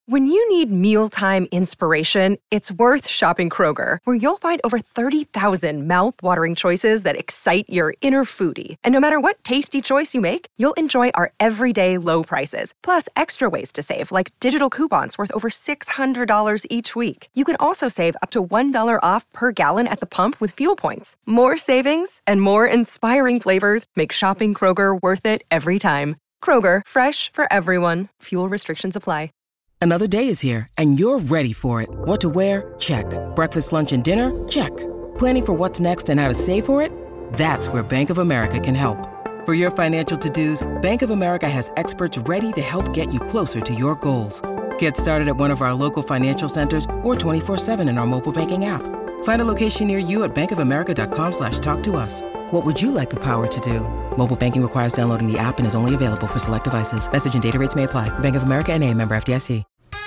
When you need mealtime inspiration, it's worth shopping Kroger, where you'll find over 30,000 mouth-watering choices that excite your inner foodie. And no matter what tasty choice you make, you'll enjoy our everyday low prices, plus extra ways to save, like digital coupons worth over $600 each week. You can also save up to $1 off per gallon at the pump with fuel points. More savings and more inspiring flavors make shopping Kroger worth it every time. Kroger, fresh for everyone. Fuel restrictions apply. Another day is here, and you're ready for it. What to wear? Check. Breakfast, lunch, and dinner? Check. Planning for what's next and how to save for it? That's where Bank of America can help. For your financial to-dos, Bank of America has experts ready to help get you closer to your goals. Get started at one of our local financial centers or 24/7 in our mobile banking app. Find a location near you at bankofamerica.com/talktous. What would you like the power to do? Mobile banking requires downloading the app and is only available for select devices. Message and data rates may apply. Bank of America N.A., member FDIC.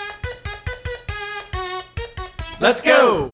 Let's go!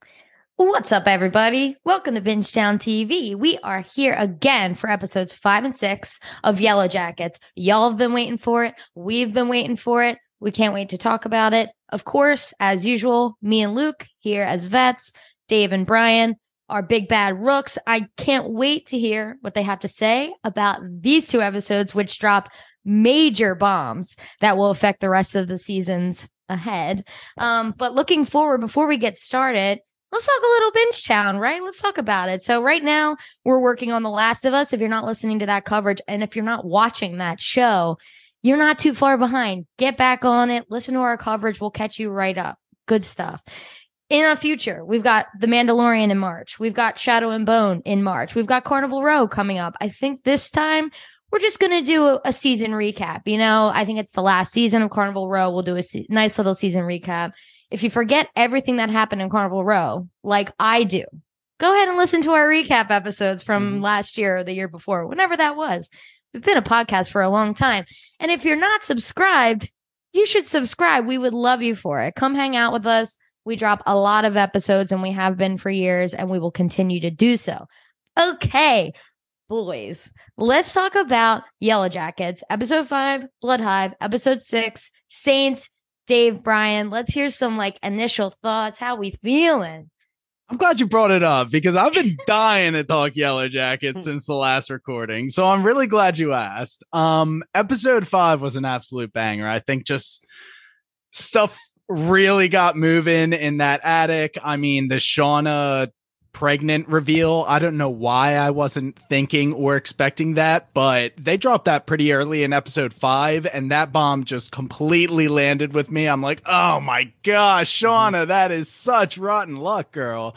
What's up, everybody? Welcome to Bingetown TV. We are here again for episodes 5 and 6 of Yellow Jackets. Y'all have been waiting for it. We've been waiting for it. We can't wait to talk about it. Of course, as usual, me and Luke here as vets, Dave and Brian, our big bad rooks. I can't wait to hear what they have to say about these two episodes, which dropped major bombs that will affect the rest of the seasons ahead. But looking forward, before we get started, let's talk a little Bingetown, right? Let's talk about it. So right now we're working on The Last of Us. If you're not listening to that coverage and if you're not watching that show, you're not too far behind. Get back on it. Listen to our coverage. We'll catch you right up. Good stuff. In our future, we've got The Mandalorian in March. We've got Shadow and Bone in March. We've got Carnival Row coming up. I think this time we're just going to do a season recap. You know, I think it's the last season of Carnival Row. We'll do a nice little season recap. If you forget everything that happened in Carnival Row, like I do, go ahead and listen to our recap episodes from last year or the year before, whenever that was. We've been a podcast for a long time. And if you're not subscribed, you should subscribe. We would love you for it. Come hang out with us. We drop a lot of episodes and we have been for years and we will continue to do so. Okay. Boys, let's talk about Yellow Jackets, episode 5, Blood Hive, episode 6, Saints. Dave, Brian, let's hear some initial thoughts. How we feeling? I'm glad you brought it up because I've been dying to talk Yellow Jackets since the last recording. So I'm really glad you asked. Episode 5 was an absolute banger. I think just stuff really got moving in that attic. I mean, the Shauna pregnant reveal, I don't know why I wasn't thinking or expecting that, but they dropped that pretty early in episode 5 and that bomb just completely landed with me. I'm like, oh my gosh, Shauna, that is such rotten luck, girl.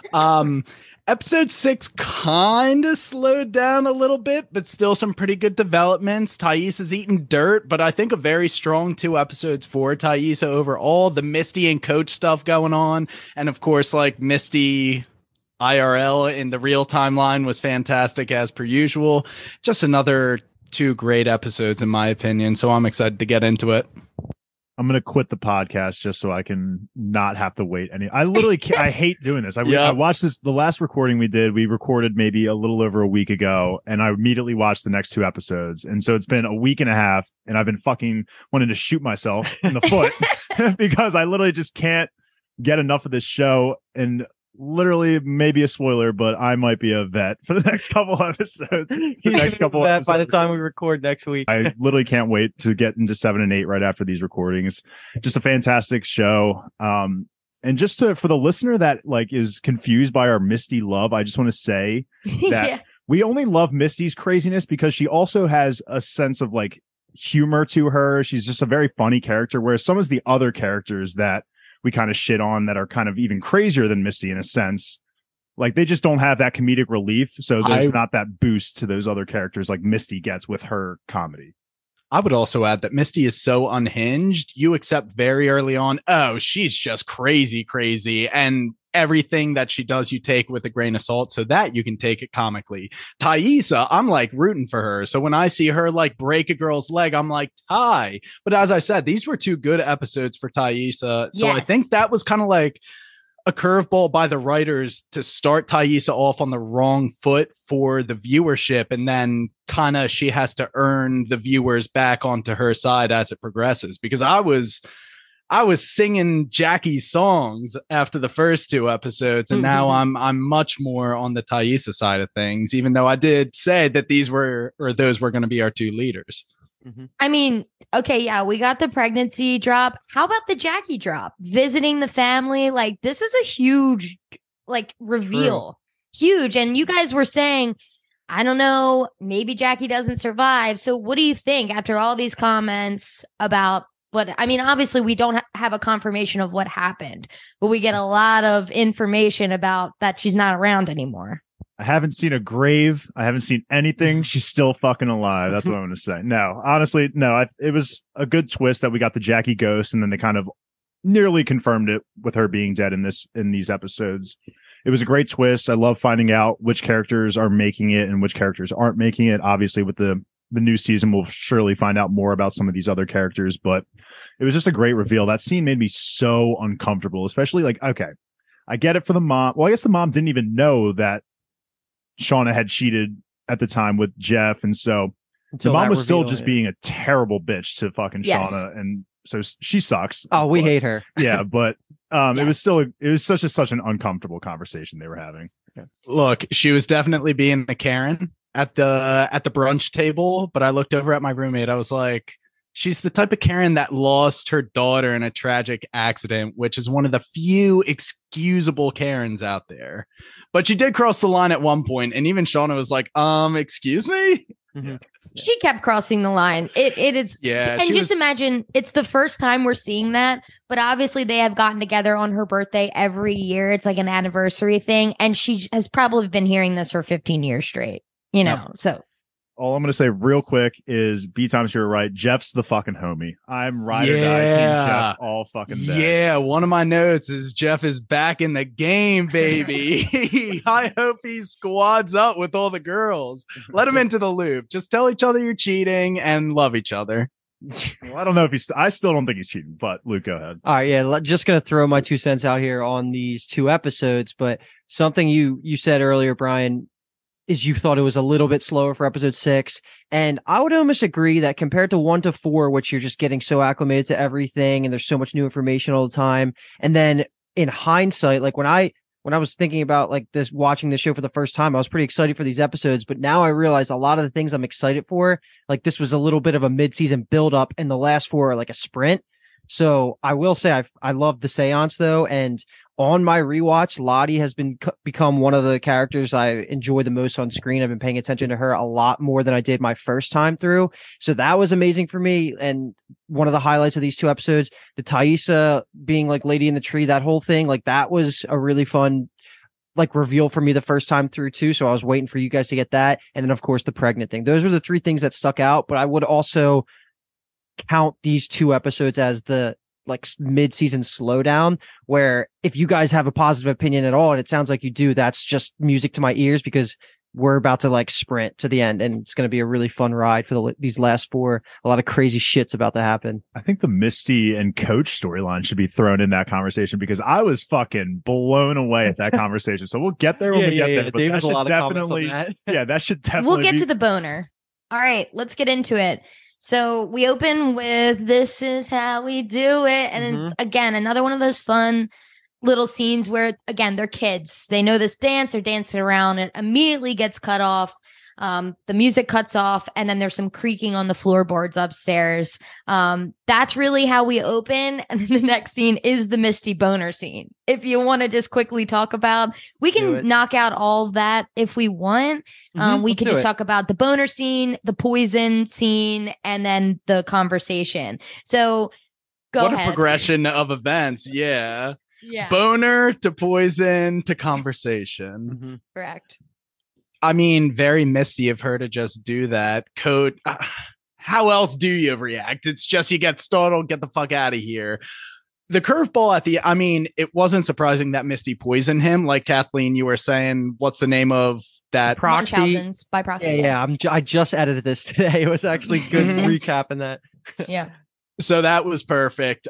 Episode 6 kind of slowed down a little bit, but still some pretty good developments. Thais is eating dirt, but I think a very strong 2 episodes for Thais overall. The Misty and Coach stuff going on, and of course, Misty IRL in the real timeline was fantastic as per usual. Just another 2 great episodes in my opinion, so I'm excited to get into it. I'm going to quit the podcast just so I can not have to wait I literally I hate doing this. I watched the last recording we recorded maybe a little over a week ago, and I immediately watched the next 2 episodes. And so it's been a week and a half and I've been fucking wanting to shoot myself in the foot because I literally just can't get enough of this show. And literally, maybe a spoiler, but I might be a vet for the next couple episodes. By the time we record next week. I literally can't wait to get into 7 and 8 right after these recordings. Just a fantastic show. And just for the listener that is confused by our Misty love, I just want to say that we only love Misty's craziness because she also has a sense of humor to her. She's just a very funny character, whereas some of the other characters that we kind of shit on that are kind of even crazier than Misty in a sense, they just don't have that comedic relief. So there's not that boost to those other characters like Misty gets with her comedy. I would also add that Misty is so unhinged. You accept very early on, oh, she's just crazy. And everything that she does, you take with a grain of salt so that you can take it comically. Thaisa, I'm rooting for her. So when I see her break a girl's leg, I'm like, Ty. But as I said, these were 2 good episodes for Thaisa. So yes. I think that was kind of a curveball by the writers to start Thaisa off on the wrong foot for the viewership. And then kind of she has to earn the viewers back onto her side as it progresses, because I was I was singing Jackie's songs after the first 2 episodes, and now I'm much more on the Taissa side of things, even though I did say that those were going to be our 2 leaders. I mean, okay, yeah, we got the pregnancy drop. How about the Jackie drop? Visiting the family, like this is a huge reveal. True. Huge. And you guys were saying, I don't know, maybe Jackie doesn't survive. So what do you think after all these comments about obviously we don't have a confirmation of what happened, but we get a lot of information about that she's not around anymore. I haven't seen a grave. I haven't seen anything. She's still fucking alive. That's what I'm going to say. No, honestly, no. It was a good twist that we got the Jackie ghost, and then they kind of nearly confirmed it with her being dead in these episodes. It was a great twist. I love finding out which characters are making it and which characters aren't making it. Obviously, with the new season, we'll surely find out more about some of these other characters, but it was just a great reveal. That scene made me so uncomfortable, especially okay, I get it for the mom. Well, I guess the mom didn't even know that Shauna had cheated at the time with Jeff, and so the mom was still just being a terrible bitch to fucking Shauna, and so she sucks. Oh, we hate her. Yeah, but it was such an uncomfortable conversation they were having. Yeah. Look, she was definitely being a Karen at the brunch table, but I looked over at my roommate. I was like, she's the type of Karen that lost her daughter in a tragic accident, which is one of the few excusable Karens out there. But she did cross the line at one point, and even Shauna was like, excuse me? Mm-hmm. She kept crossing the line. It is. Yeah. And just imagine, it's the first time we're seeing that, but obviously they have gotten together on her birthday every year. It's like an anniversary thing. And she has probably been hearing this for 15 years straight, so. All I'm going to say real quick is B-Times, you're right. Jeff's the fucking homie. I'm ride or die team Jeff all fucking day. Yeah, one of my notes is Jeff is back in the game, baby. I hope he squads up with all the girls. Let him into the loop. Just tell each other you're cheating and love each other. Well, I don't know if I still don't think he's cheating, but Luke, go ahead. All right, yeah, just going to throw my 2 cents out here on these 2 episodes, but something you said earlier, Brian, is you thought it was a little bit slower for episode 6. And I would almost agree that compared to 1 to 4, which you're just getting so acclimated to everything and there's so much new information all the time. And then in hindsight, like when I was thinking about watching this show for the first time, I was pretty excited for these episodes, but now I realize a lot of the things I'm excited for, like this was a little bit of a mid-season build up and the last 4 are like a sprint. So I will say I love the seance though. And on my rewatch, Lottie has become one of the characters I enjoy the most on screen. I've been paying attention to her a lot more than I did my first time through. So that was amazing for me. And one of the highlights of these 2 episodes, the Taissa being like Lady in the Tree, that whole thing, like that was a really fun reveal for me the first time through too. So I was waiting for you guys to get that. And then of course the pregnant thing. Those were the 3 things that stuck out, but I would also count these 2 episodes as the mid-season slowdown, where if you guys have a positive opinion at all, and it sounds like you do, that's just music to my ears, because we're about to sprint to the end, and it's going to be a really fun ride for these last 4. A lot of crazy shit's about to happen. I think the Misty and Coach storyline should be thrown in that conversation, because I was fucking blown away at that conversation. So we'll get there when we get there. But David's a lot of comments on that. Yeah, that should definitely. We'll get to the boner. All right, let's get into it. So we open with "This is how we do it." And it's, again, another one of those fun little scenes where, again, they're kids. They know this dance. They're dancing around. It immediately gets cut off. The music cuts off, and then there's some creaking on the floorboards upstairs. That's really how we open. And then the next scene is the Misty boner scene. If you want to just quickly talk about, we can knock out all of that if we want. We could just talk about the boner scene, the poison scene, and then the conversation. So go ahead. What a progression of events. Yeah. Boner to poison to conversation. Correct. I mean, very Misty of her to just do that. Code. How else do you react? It's just you get startled, get the fuck out of here. The curveball it wasn't surprising that Misty poisoned him. Like Kathleen, you were saying, what's the name of that? Proxy. By proxy. Yeah. I just edited this today. It was actually good recapping that. Yeah. So that was perfect.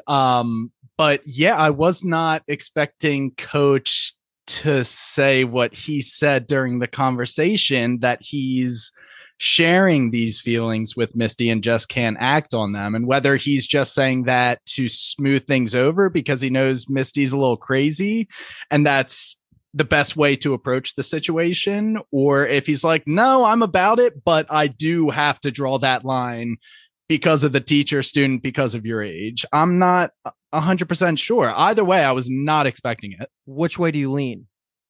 But yeah, I was not expecting Coach to say what he said during the conversation, that he's sharing these feelings with Misty and just can't act on them. And whether he's just saying that to smooth things over because he knows Misty's a little crazy and that's the best way to approach the situation, or if he's like, no, I'm about it, but I do have to draw that line because of the teacher student, because of your age. I'm not 100% sure. Either way, I was not expecting it. Which way do you lean?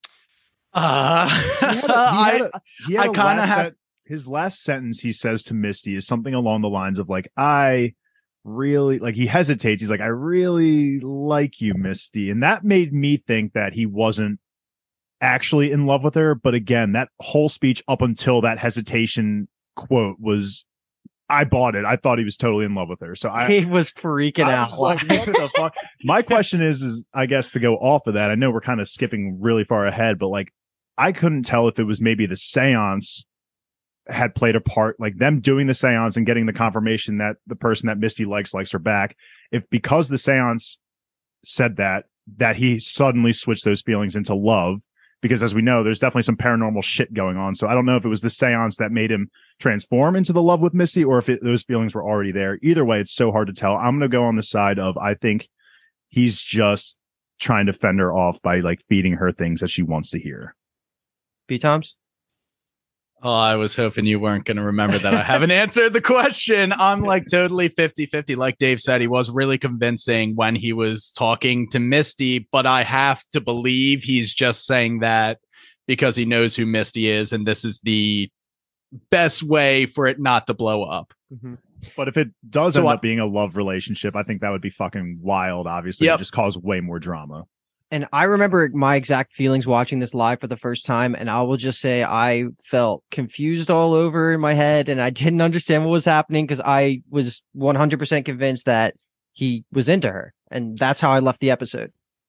I kind of have. His last sentence he says to Misty is something along the lines of like, I really like, he hesitates. He's like, I really like you, Misty. And that made me think that he wasn't actually in love with her. But again, that whole speech up until that hesitation quote was, I bought it. I thought he was totally in love with her. So He was freaking out. Like, what the fuck? My question is, I guess to go off of that, I know we're kind of skipping really far ahead, but like, I couldn't tell if it was maybe the seance had played a part, like them doing the seance and getting the confirmation that the person that Misty likes her back. If because the seance said that he suddenly switched those feelings into love, because as we know, there's definitely some paranormal shit going on. So I don't know if it was the seance that made him transform into the love with Misty or if those feelings were already there. Either way, it's so hard to tell. I'm going to go on the side of, I think he's just trying to fend her off by like feeding her things that she wants to hear. B-Toms? Oh, I was hoping you weren't going to remember that I haven't answered the question. I'm like totally 50-50. Like Dave said, he was really convincing when he was talking to Misty, but I have to believe he's just saying that because he knows who Misty is, and this is the best way for it not to blow up. Mm-hmm. But if it does end up being a love relationship, I think that would be fucking wild, obviously. It just cause way more drama. And I remember my exact feelings watching this live for the first time. And I will just say I felt confused all over in my head and I didn't understand what was happening because I was 100% convinced that he was into her. And that's how I left the episode.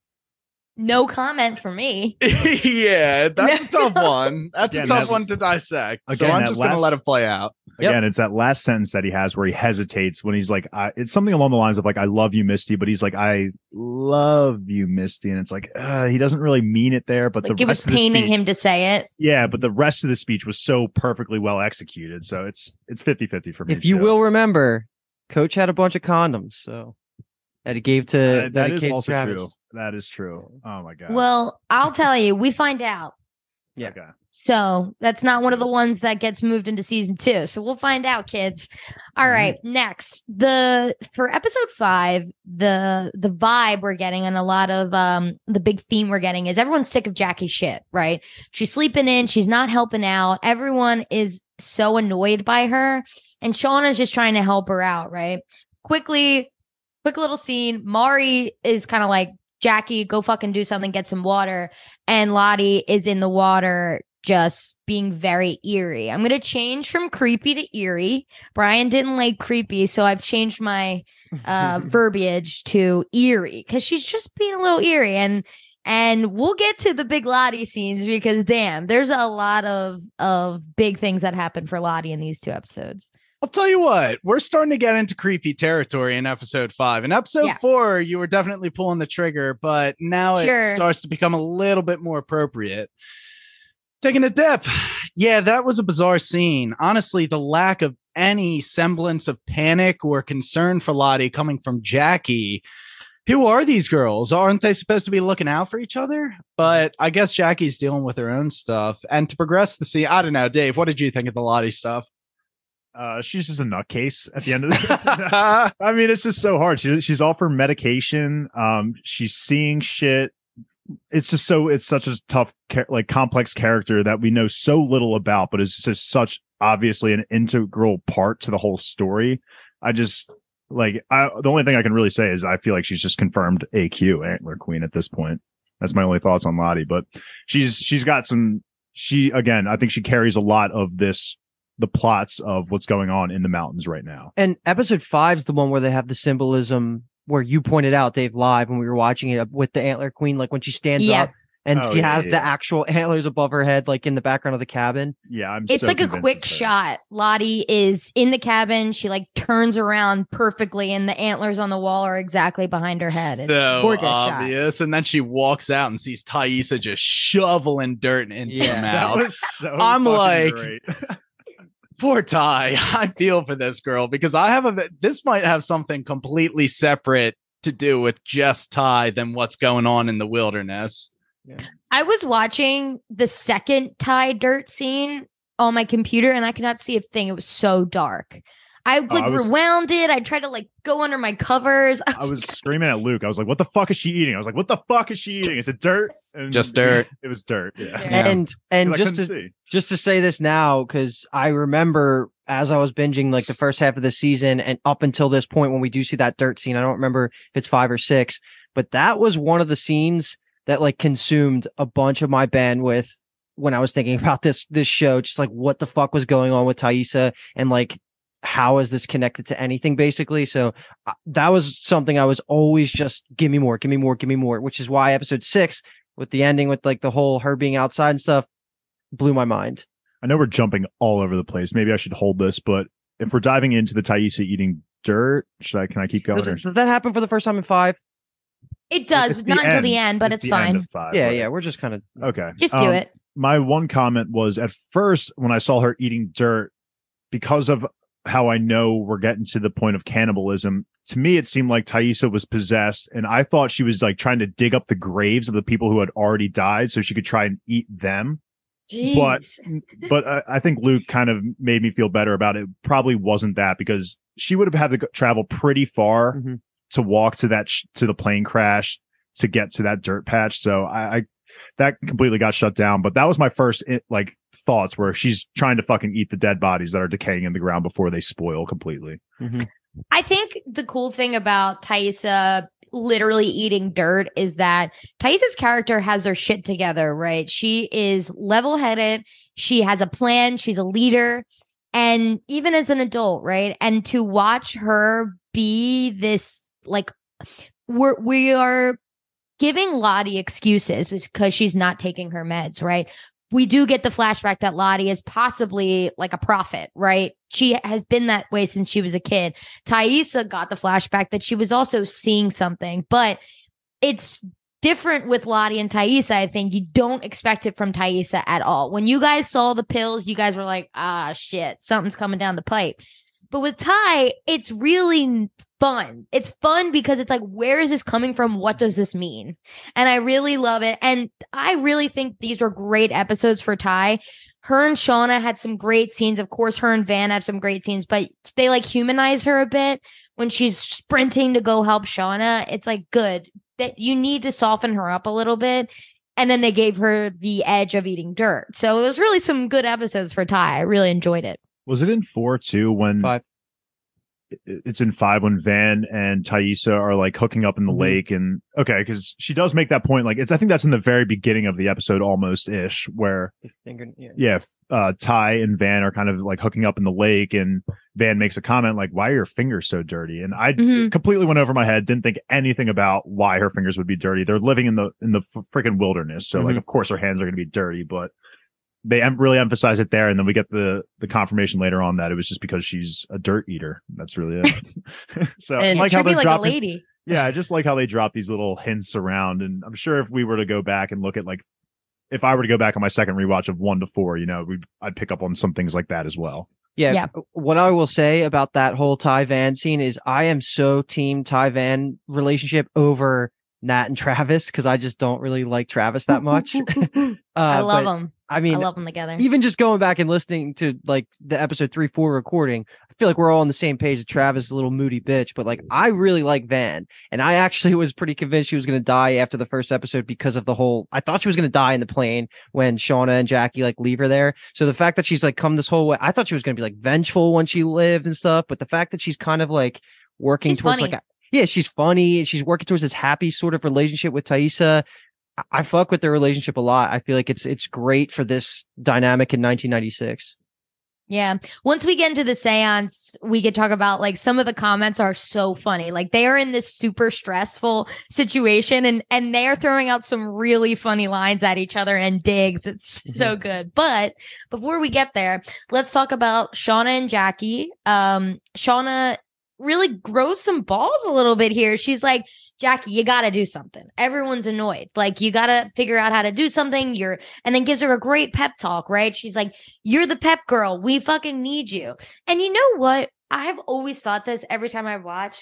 No comment for me. Yeah, that's a tough one. That's a tough one to dissect. So I'm just going to let it play out. Again, it's that last sentence that he has where he hesitates when he's like, it's something along the lines of like, I love you, Misty, but he's like, I love you, Misty. And it's like, he doesn't really mean it there, but like it was paining him to say it. Yeah, but the rest of the speech was so perfectly well executed. So it's 50-50 for me. If you will remember, Coach had a bunch of condoms, so that he gave to that is also Travis. true. That is true. Oh my God. Well, I'll tell you, we find out. Yeah. Okay. So that's not one of the ones that gets moved into season 2. So we'll find out, kids. All right. Next, for episode 5, the vibe we're getting and a lot of the big theme we're getting is everyone's sick of Jackie's shit, right? She's sleeping in. She's not helping out. Everyone is so annoyed by her. And Shauna's just trying to help her out, right? Quick little scene. Mari is kind of like, Jackie, go fucking do something, get some water. And Lottie is in the water just being very eerie. I'm going to change from creepy to eerie. Brian didn't like creepy, so I've changed my verbiage to eerie because she's just being a little eerie. And we'll get to the big Lottie scenes because, damn, there's a lot of big things that happen for Lottie in these 2 episodes. I'll tell you what, we're starting to get into creepy territory in episode 5. In episode 4, you were definitely pulling the trigger, but now it starts to become a little bit more appropriate. Taking a dip. Yeah, that was a bizarre scene. Honestly, the lack of any semblance of panic or concern for Lottie coming from Jackie. Who are these girls? Aren't they supposed to be looking out for each other? But I guess Jackie's dealing with her own stuff. And to progress the scene, I don't know, Dave, what did you think of the Lottie stuff? She's just a nutcase at the end of the I mean, it's just so hard. She's off her medication. She's seeing shit. It's such a tough, complex character that we know so little about, but it's just such obviously an integral part to the whole story. The only thing I can really say is I feel like she's just confirmed AQ, Antler Queen, at this point. That's my only thoughts on Lottie, but she's got some, I think she carries a lot of the plots of what's going on in the mountains right now. And episode 5 is the one where they have the symbolism where you pointed out, Dave, live when we were watching it with the Antler Queen, like when she stands up and she has the actual antlers above her head, like in the background of the cabin. Yeah, it's so like a quick shot. Lottie is in the cabin. She like turns around perfectly, and the antlers on the wall are exactly behind her head. It's so gorgeous obvious. Shot. And then she walks out and sees Taissa just shoveling dirt into her mouth. That was so I'm like, great. Poor Ty. I feel for this girl because this might have something completely separate to do with just Ty than what's going on in the wilderness. Yeah. I was watching the second Ty dirt scene on my computer and I could not see a thing. It was so dark. I rewound it. I tried to like go under my covers. I was screaming at Luke. I was like, "What the fuck is she eating?" I was like, "What the fuck is she eating? Is it dirt?" And just dirt. It was dirt. Yeah. And just to say this now, because I remember as I was binging like the first half of the season and up until this point when we do see that dirt scene, I don't remember if it's 5 or 6, but that was one of the scenes that like consumed a bunch of my bandwidth when I was thinking about this show. Just like what the fuck was going on with Taissa and like how is this connected to anything basically. So that was something I was always just give me more, which is why episode 6 with the ending with like the whole her being outside and stuff blew my mind. I know we're jumping all over the place. Maybe I should hold this, but if we're diving into the Taissa eating dirt, can I keep going? Does that happen for the first time in 5? It does, not until the end, but it's fine. 5, yeah, right? yeah, we're just kind of okay. Just do it. My one comment was at first when I saw her eating dirt, because of how I know we're getting to the point of cannibalism, to me it seemed like Taissa was possessed, and I thought she was like trying to dig up the graves of the people who had already died so she could try and eat them. Jeez. But I think Luke kind of made me feel better about it. Probably wasn't that, because she would have had to travel pretty far to walk to that to the plane crash to get to that dirt patch. So I that completely got shut down. But that was my first thoughts, where she's trying to fucking eat the dead bodies that are decaying in the ground before they spoil completely. I think the cool thing about Taissa literally eating dirt is that Taissa's character has her shit together, right? She is level-headed. She has a plan. She's a leader. And even as an adult, right? And to watch her be this, like, we are giving Lottie excuses because she's not taking her meds, right? We do get the flashback that Lottie is possibly like a prophet, right? She has been that way since she was a kid. Taissa got the flashback that she was also seeing something, but it's different with Lottie and Taissa. I think you don't expect it from Taissa at all. When you guys saw the pills, you guys were like, ah, shit, something's coming down the pipe. But with Ty, it's really fun. It's fun because it's like, where is this coming from? What does this mean? And I really love it. And I really think these were great episodes for Ty. Her and Shauna had some great scenes. Of course, her and Van have some great scenes, but they like humanize her a bit when she's sprinting to go help Shauna. It's like, good, that you need to soften her up a little bit. And then they gave her the edge of eating dirt. So it was really some good episodes for Ty. I really enjoyed it. Was it in 4 too when 5? It's in 5 when Van and Taissa are like hooking up in the lake, and okay, because she does make that point. Like I think that's in the very beginning of the episode, almost ish, where Ty and Van are kind of like hooking up in the lake, and Van makes a comment like, "Why are your fingers so dirty?" And I completely went over my head, didn't think anything about why her fingers would be dirty. They're living in the freaking wilderness, so like of course her hands are going to be dirty, but they really emphasize it there, and then we get the confirmation later on that it was just because she's a dirt eater. That's really it. So and like how they're dropping, a lady. Yeah, I just like how they drop these little hints around. And I'm sure if we were to go back and look at like, if I were to go back on my second rewatch of 1 to 4, I'd pick up on some things like that as well. Yeah. What I will say about that whole Ty Van scene is I am so team Ty Van relationship over Nat and Travis, because I just don't really like Travis that much. I love them. I mean, I love them together. Even just going back and listening to like the episode 3-4 recording, I feel like we're all on the same page. Travis is a little moody bitch, but like I really like Van, and I actually was pretty convinced she was going to die after the first episode because of the whole. I thought she was going to die in the plane when Shauna and Jackie like leave her there. So the fact that she's like come this whole way, I thought she was going to be like vengeful when she lived and stuff. But the fact that she's kind of like working towards funny. she's funny and she's working towards this happy sort of relationship with Taissa. I fuck with their relationship a lot. I feel like it's great for this dynamic in 1996. Yeah. Once we get into the seance, we could talk about like some of the comments are so funny. Like they are in this super stressful situation and they are throwing out some really funny lines at each other and digs. It's so good. But before we get there, let's talk about Shauna and Jackie. Shauna really grows some balls a little bit here. She's like, Jackie, you got to do something. Everyone's annoyed. Like, you got to figure out how to do something. And then gives her a great pep talk, right? She's like, you're the pep girl. We fucking need you. And you know what? I've always thought this every time I watch.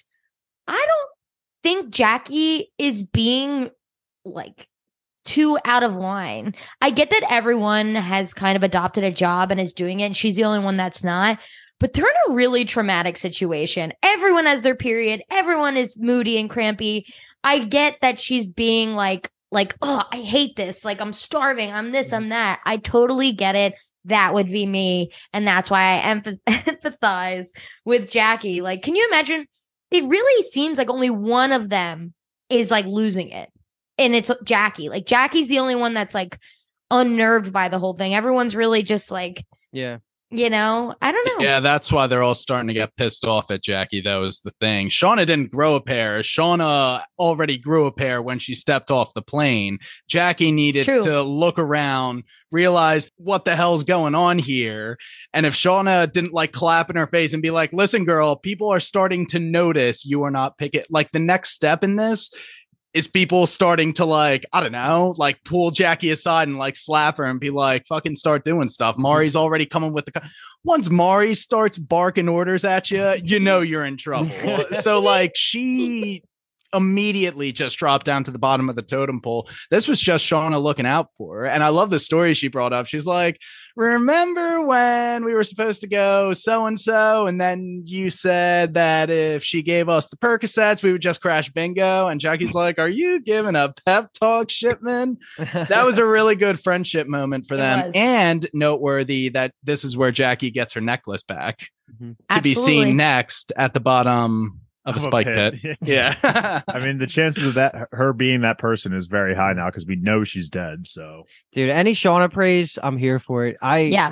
I don't think Jackie is being like too out of line. I get that everyone has kind of adopted a job and is doing it, and she's the only one that's not. But they're in a really traumatic situation. Everyone has their period. Everyone is moody and crampy. I get that she's being like, oh, I hate this. Like, I'm starving. I'm this, I'm that. I totally get it. That would be me. And that's why I empathize with Jackie. Like, can you imagine? It really seems like only one of them is like losing it. And it's Jackie. Like, Jackie's the only one that's like unnerved by the whole thing. Everyone's really just like, yeah. You know, I don't know. Yeah, that's why they're all starting to get pissed off at Jackie. That was the thing. Shauna didn't grow a pair. Shauna already grew a pair when she stepped off the plane. Jackie needed to look around, realize what the hell's going on here. And if Shauna didn't like clap in her face and be like, listen, girl, people are starting to notice you are not picking. Like, the next step in this is people starting to like, I don't know, like pull Jackie aside and like slap her and be like, fucking start doing stuff. Mari's already coming with once Mari starts barking orders at you, you know you're in trouble. So like she immediately just dropped down to the bottom of the totem pole. This was just Shauna looking out for her. And I love the story she brought up. She's like, remember when we were supposed to go so-and-so, and then you said that if she gave us the Percocets, we would just crash bingo? And Jackie's like, are you giving a pep talk, Shipman? That was a really good friendship moment for them. And noteworthy that this is where Jackie gets her necklace back to be seen next at the bottom of a spike pit. Yeah. I mean, the chances of that her being that person is very high now because we know she's dead. So, dude, any Shauna praise, I'm here for it.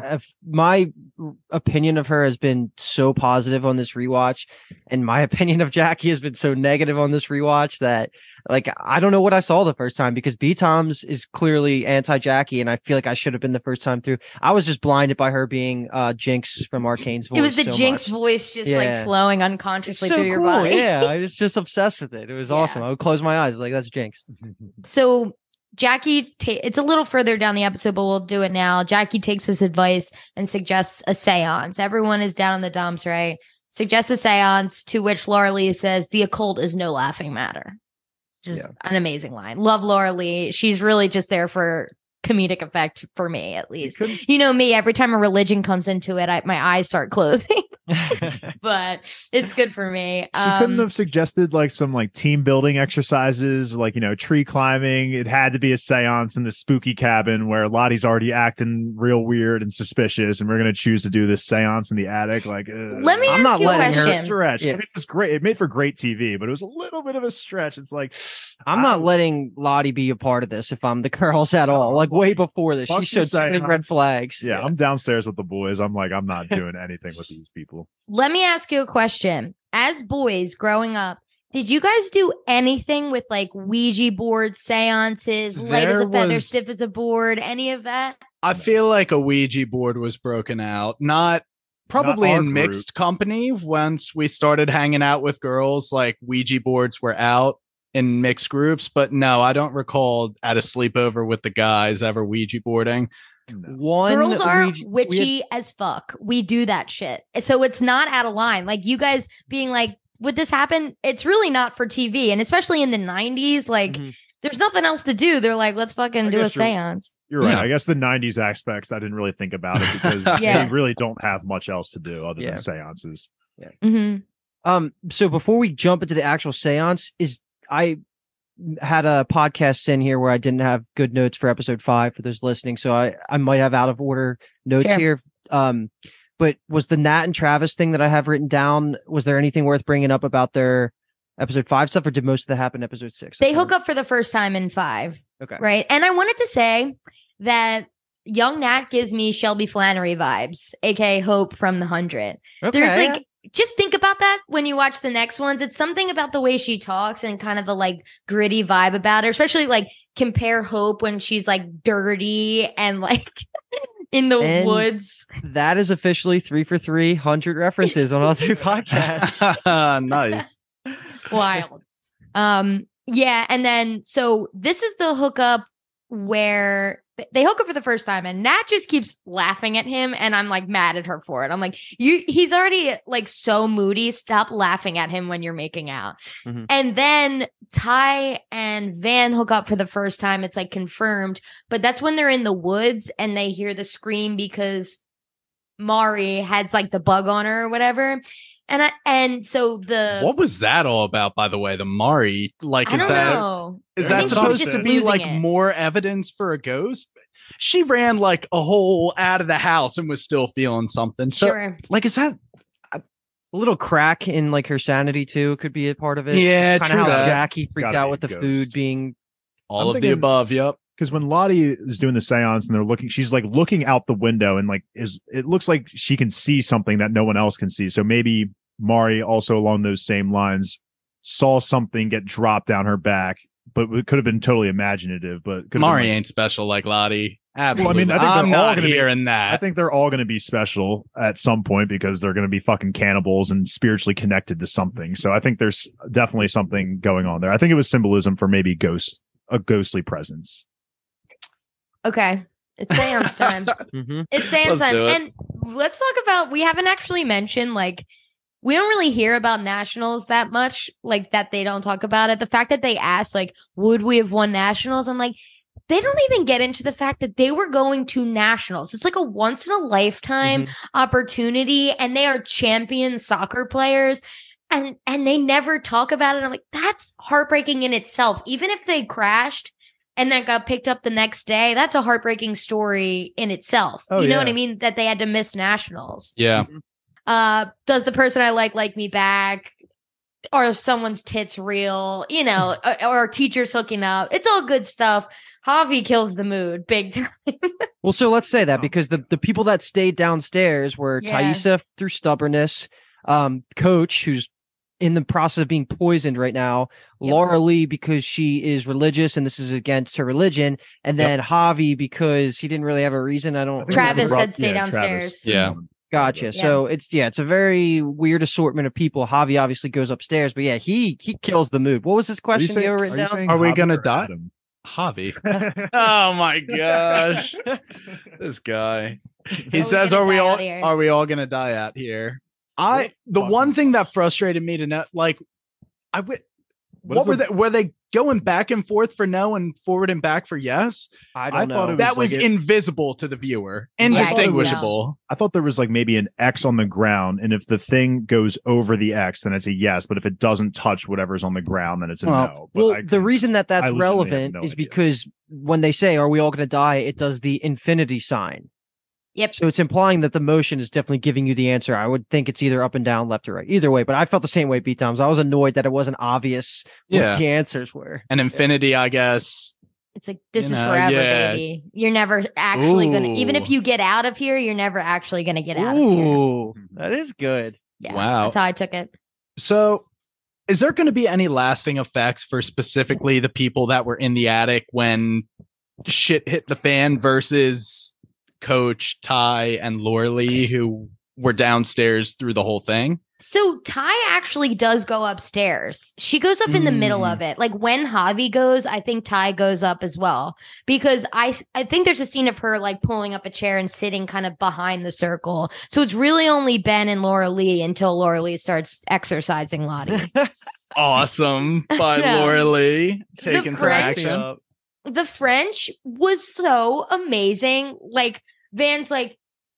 My opinion of her has been so positive on this rewatch, and my opinion of Jackie has been so negative on this rewatch that, like, I don't know what I saw the first time, because B Toms is clearly anti-Jackie, and I feel like I should have been the first time through. I was just blinded by her being Jinx from Arcane's voice. It was the Jinx voice just like flowing unconsciously through your body. Yeah, I was just obsessed with it. It was awesome. I would close my eyes like, that's Jinx. So Jackie, it's a little further down the episode, but we'll do it now. Jackie takes this advice and suggests a seance. Everyone is down in the dumps, right? Suggests a seance, to which Laura Lee says, the occult is no laughing matter. Just an amazing line. Love Laura Lee. She's really just there for comedic effect for me, at least. You know me, every time a religion comes into it, my eyes start closing. But it's good for me. She couldn't have suggested like some like team building exercises, like, you know, tree climbing. It had to be a seance in the spooky cabin where Lottie's already acting real weird and suspicious, and we're going to choose to do this seance in the attic. Like, let me ask you a question. Stretch. I mean, it was great. It made for great TV, but it was a little bit of a stretch. It's like, I'm not letting Lottie be a part of this if I'm the girls at all. Like, way before this, she showed so many red flags. Yeah, I'm downstairs with the boys. I'm like, I'm not doing anything with these people. Let me ask you a question. As boys growing up, did you guys do anything with like Ouija board seances, light as a feather, stiff as a board, any of that? I feel like a Ouija board was broken out. Probably in mixed company. Once we started hanging out with girls, like Ouija boards were out in mixed groups. But no, I don't recall at a sleepover with the guys ever Ouija boarding. No. Girls are witchy as fuck. We do that shit. So it's not out of line. Like, you guys being like, would this happen? It's really not for TV. And especially in the 90s, like, there's nothing else to do. They're like, let's fucking do a seance. You're right. Yeah. I guess the 90s aspects, I didn't really think about it because they really don't have much else to do other than seances. Yeah. So before we jump into the actual seance, I had a podcast in here where I didn't have good notes for episode 5 for those listening, so I might have out of order notes here. But was the Nat and Travis thing that I have written down, was there anything worth bringing up about their episode 5 stuff, or did most of that happen in episode 6? They hook up for the first time in 5. Okay. Right. And I wanted to say that young Nat gives me Shelby Flannery vibes, aka Hope from The 100. Okay. There's like, just think about that when you watch the next ones. It's something about the way she talks and kind of the like gritty vibe about her, especially like compare Hope when she's like dirty and like in the woods. That is officially 3 for 300 references on all 3 podcasts. Nice. Wild. Yeah, and then so this is the hookup where they hook up for the first time, and Nat just keeps laughing at him, and I'm like mad at her for it. I'm like, he's already like so moody. Stop laughing at him when you're making out. Mhm. And then Ty and Van hook up for the first time. It's like confirmed, but that's when they're in the woods and they hear the scream because Mari has like the bug on her or whatever. And so What was that all about, by the way? The Mari, like, I is don't that know. is I that think she was supposed just to be losing like it. more evidence for a ghost? She ran like a hole out of the house and was still feeling something. So, Sure. like, is that A little crack in like her sanity too could be a part of it. Yeah, kind true of how that. Jackie freaked Gotta out be with the ghost. food being. all I'm of the thinking- above? Yep. Because when Lottie is doing the seance and they're looking, she's like looking out the window and like it looks like she can see something that no one else can see. So maybe Mari also along those same lines saw something get dropped down her back, but it could have been totally imaginative. But could have Mari been, like, ain't special like Lottie. Absolutely. I think they're I'm all not gonna be- hearing I that. think they're all going to be special at some point because they're going to be fucking cannibals and spiritually connected to something. So I think there's definitely something going on there. I think it was symbolism for maybe a ghostly presence. Okay. It's seance time. Mhm. It's seance Let's time. do it. And let's talk about, we haven't actually mentioned, like, we don't really hear about nationals that much, like that they don't talk about it. The fact that they asked, like, would we have won nationals? I'm like, they don't even get into the fact that they were going to nationals. It's like a once in a lifetime opportunity, and they are champion soccer players. And they never talk about it. I'm like, that's heartbreaking in itself. Even if they crashed and then got picked up the next day, that's a heartbreaking story in itself. Oh, you know what I yeah. mean? That they had to miss nationals. Yeah. Does the person I like me back? Are someone's tits real? You know, or teachers hooking up? It's all good stuff. Javi kills the mood big time. Well, so let's say that because the people that stayed downstairs were Yeah. Taissa through stubbornness, Coach, who's in the process of being poisoned right now, Yep. Laura Lee because she is religious and this is against her religion, and then Javi because he didn't really have a reason. I don't. I think it was Travis the said stay Travis. downstairs. Yeah. Gotcha. Yeah. So it's a very weird assortment of people. Javi obviously goes upstairs, but yeah, he kills the mood. What was his question you have written down? Are we gonna die? Javi. Oh my gosh. This guy. He we says, gonna are we die all out here?" are we all gonna die out here? The fucking- one thing that frustrated me to know, like, what were they going back and forth for no and forward and back for yes? I I don't thought know. it That like was it- invisible to the viewer, Yeah, I think so. indistinguishable. I thought there was like maybe an X on the ground, and if the thing goes over the X, then it's a yes. But if it doesn't touch whatever's on the ground, then it's a no. But Well, I the couldn't reason that I that's legitimately have relevant no is idea. because when they say, "Are we all going to die?" it does the infinity sign. Yep. So it's implying that the motion is definitely giving you the answer. I would think it's either up and down, left or right. Either way, but I felt the same way, Beat Times. I was annoyed that it wasn't obvious Yeah. what the answers were. And infinity, I guess. It's like, this You is know, forever, yeah. baby. You're never actually going to, even if Ooh. you get out of here, you're never actually going to get out of here. Ooh, that is good. Yeah, Wow. That's how I took it. So, is there going to be any lasting effects for specifically the people that were in the attic when shit hit the fan versus Coach, Ty, and Laura Lee, who were downstairs through the whole thing? So Ty actually does go upstairs. She goes up in the middle of it. Like when Javi goes, I think Ty goes up as well. Because I think there's a scene of her like pulling up a chair and sitting kind of behind the circle. So it's really only Ben and Laura Lee until Laura Lee starts exercising Lottie. Awesome by No. Laura Lee taking some French- action. The French was so amazing. Like Van's like,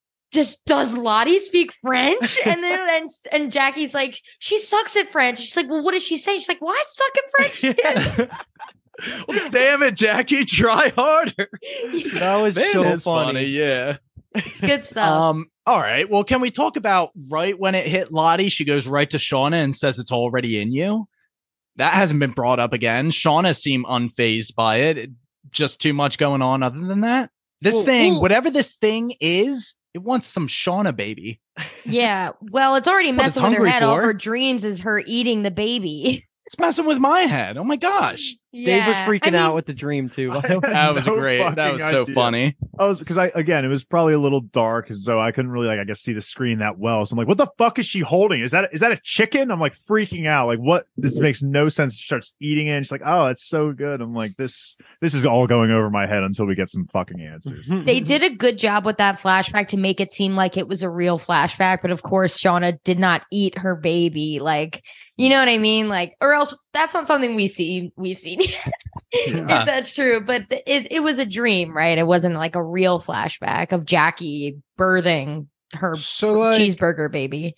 does Lottie speak French? And then and Jackie's like, she sucks at French. She's like, well, what does she say? She's like, well, I suck at French. Well, damn it, Jackie, try harder. That was That so is funny. yeah. It's good stuff. All right. Well, can we talk about right when it hit Lottie? She goes right to Shauna and says it's already in you. That hasn't been brought up again. Shauna seemed unfazed by it. Just too much going on other than that. This thing, whatever this thing is, it wants some Shauna baby. Yeah. Well, it's already What it's messing with her hungry head. All for. her dreams is her eating the baby. It's messing with my head. Oh my gosh. Dave was Yeah. freaking I mean, out with the dream too. by the way. That was No great. That fucking was so idea. funny. Again, it was probably a little dark, so I couldn't really I guess see the screen that well. So I'm like, what the fuck is she holding? Is that a chicken? I'm like freaking out. Like, what? This makes no sense. She starts eating it. And she's like, oh, it's so good. I'm like, this is all going over my head until we get some fucking answers. They did a good job with that flashback to make it seem like it was a real flashback, but of course, Shauna did not eat her baby. Like, you know what I mean? Like, or else that's not something we've seen. If that's true, but it was a dream, right? It wasn't like a real flashback of Jackie birthing her cheeseburger baby.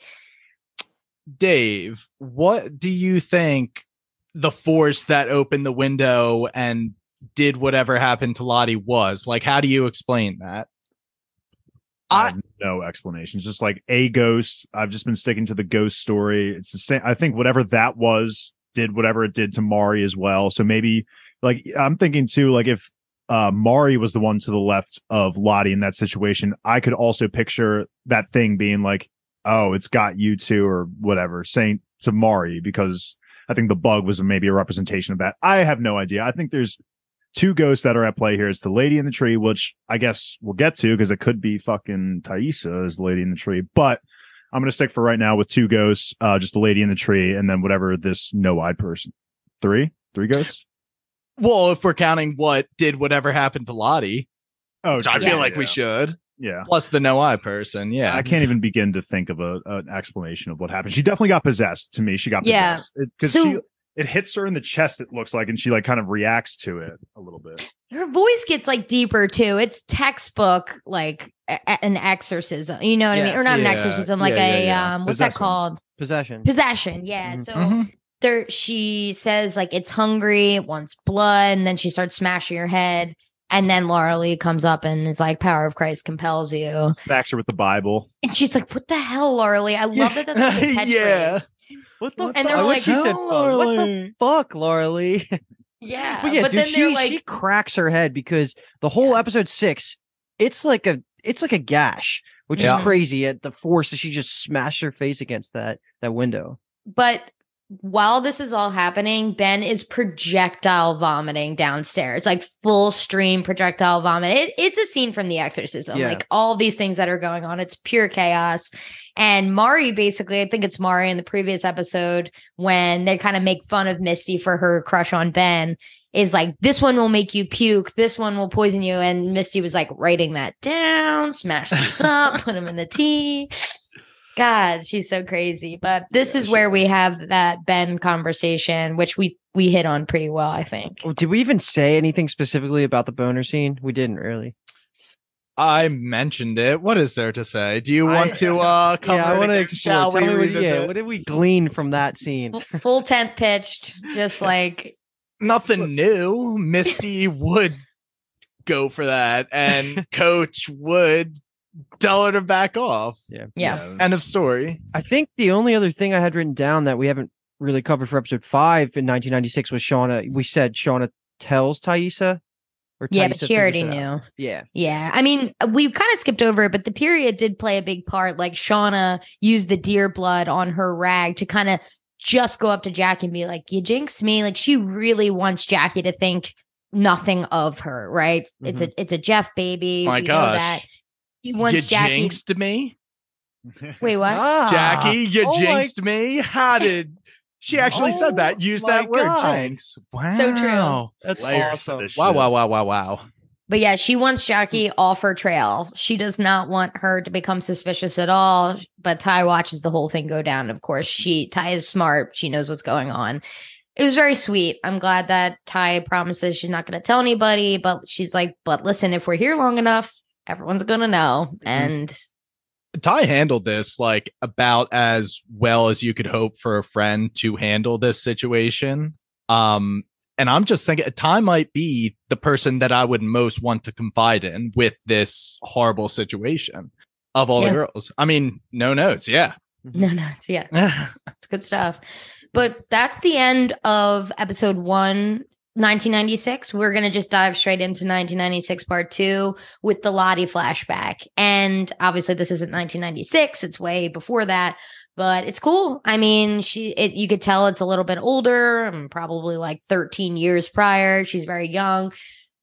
Dave, what do you think the force that opened the window and did whatever happened to Lottie was? Like, how do you explain that? I have no explanations. Just like a ghost. I've just been sticking to the ghost story. It's the same. I think whatever that was did whatever it did to Mari as well. So maybe I'm thinking too, like if Mari was the one to the left of Lottie in that situation, I could also picture that thing being like, oh, it's got you too, or whatever, saying to Mari, because I think the bug was maybe a representation of that. I have no idea. I think there's two ghosts that are at play here. It's the lady in the tree, which I guess we'll get to because it could be fucking Taissa as the lady in the tree. But I'm going to stick for right now with two ghosts, just the lady in the tree, and then whatever this no-eyed person. Three ghosts? Well, if we're counting what did whatever happened to Lottie, which I feel like we should. Yeah. Plus the no-eye person. Yeah. I can't even begin to think of an explanation of what happened. She definitely got possessed to me. She got possessed. Because it hits her in the chest, it looks like, and she like kind of reacts to it a little bit. Her voice gets like deeper too. It's textbook like an exorcism. You know what I mean? Or not an exorcism, like what's that called? Possession. Yeah. So there, she says like it's hungry, it wants blood, and then she starts smashing her head. And then Laura Lee comes up and is like, "Power of Christ compels you." Smacks her with the Bible, and she's like, "What the hell, Laura Lee?" I love that. That's like a catchphrase. What the? And they're like, she said, "What the fuck, Laura Lee?" Yeah, but dude, then they're like, she cracks her head because the whole episode 6, it's like a gash, which is crazy at the force that she just smashed her face against that window. But while this is all happening, Ben is projectile vomiting downstairs, like full stream projectile vomit. It's a scene from The Exorcism, like all these things that are going on. It's pure chaos. And Mari, basically, I think it's Mari in the previous episode when they kind of make fun of Misty for her crush on Ben, is like, this one will make you puke. This one will poison you. And Misty was like writing that down, smash this up, put them in the tea. God, she's so crazy. But this is where we have that Ben conversation, which we hit on pretty well, I think. Did we even say anything specifically about the boner scene? We didn't really. I mentioned it. What is there to say? Do you want to cover I want to explore. What did we glean from that scene? Full tent pitched, just like nothing new. Misty would go for that, and Coach would tell her to back off. Yeah. End of story. I think the only other thing I had written down that we haven't really covered for episode 5 in 1996 was Shauna. We said Shauna tells Taissa. But she already knew. Yeah. I mean, we kind of skipped over it, but the period did play a big part. Like Shauna used the deer blood on her rag to kind of just go up to Jackie and be like, "You jinxed me." Like she really wants Jackie to think nothing of her, right? Mm-hmm. It's a Jeff baby. My gosh. That. He wants Jackie. You jinxed me? Wait, what? Jackie, you jinxed me? How did... She actually said that. Use that word, jinx. Wow. So true. That's awesome. Wow. But yeah, she wants Jackie off her trail. She does not want her to become suspicious at all. But Ty watches the whole thing go down. Of course, Ty is smart. She knows what's going on. It was very sweet. I'm glad that Ty promises she's not going to tell anybody. But she's like, but listen, if we're here long enough, everyone's going to know. And Ty handled this like about as well as you could hope for a friend to handle this situation. And I'm just thinking Ty might be the person that I would most want to confide in with this horrible situation of all the girls. I mean, no notes. Yeah. No notes. Yeah. It's good stuff. But that's the end of episode 1. 1996. We're going to just dive straight into 1996 part 2 with the Lottie flashback. And obviously this isn't 1996. It's way before that, but it's cool. I mean, you could tell it's a little bit older, probably like 13 years prior. She's very young,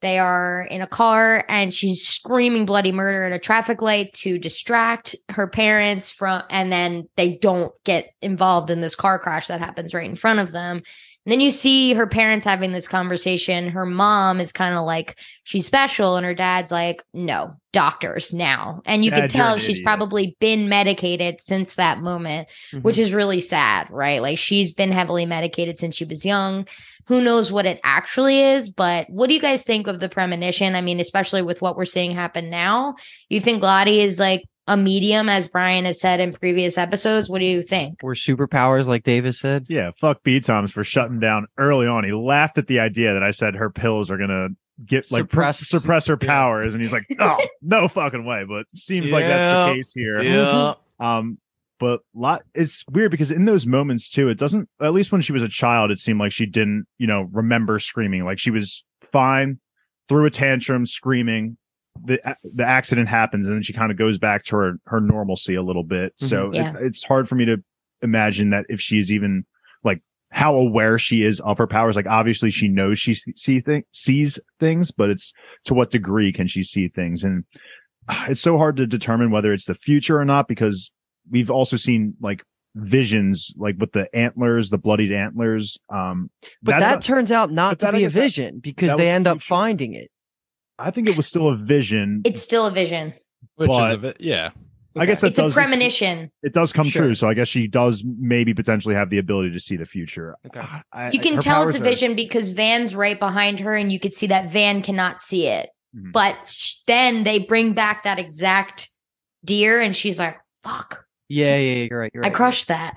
They are in a car and she's screaming bloody murder at a traffic light to distract her parents from, and then they don't get involved in this car crash that happens right in front of them. And then you see her parents having this conversation. Her mom is kind of like, she's special. And her dad's like, no, doctors now. And you Dad, could tell you're an she's idiot. probably been medicated since that moment, which is really sad, right? Like she's been heavily medicated since she was young. Who knows what it actually is, but what do you guys think of the premonition? I mean, especially with what we're seeing happen now, you think Lottie is like a medium, as Brian has said in previous episodes? What do you think? Or superpowers, like Davis said. Yeah, fuck B Toms for shutting down early on. He laughed at the idea that I said her pills are gonna get like suppress her powers, and he's like, "Oh, no fucking way!" But seems like that's the case here. Yeah. But it's weird because in those moments too, it doesn't. At least when she was a child, it seemed like she didn't, remember screaming. Like she was fine, threw a tantrum, screaming. The accident happens, and then she kind of goes back to her normalcy a little bit. So it's hard for me to imagine that if she's even like how aware she is of her powers. Like obviously she knows she sees things, but it's to what degree can she see things? And it's so hard to determine whether it's the future or not, because we've also seen like visions, like with the antlers, the bloodied antlers. But that turns out not to be a vision because they end up finding it. I think it was still a vision. It's still a vision. Which is a bit, yeah. I guess it's a premonition. It does come true. So I guess she does maybe potentially have the ability to see the future. Okay. You can tell it's a vision because Van's right behind her and you could see that Van cannot see it. Mhm. But then they bring back that exact deer and she's like, fuck. Yeah, you're right. I crushed that.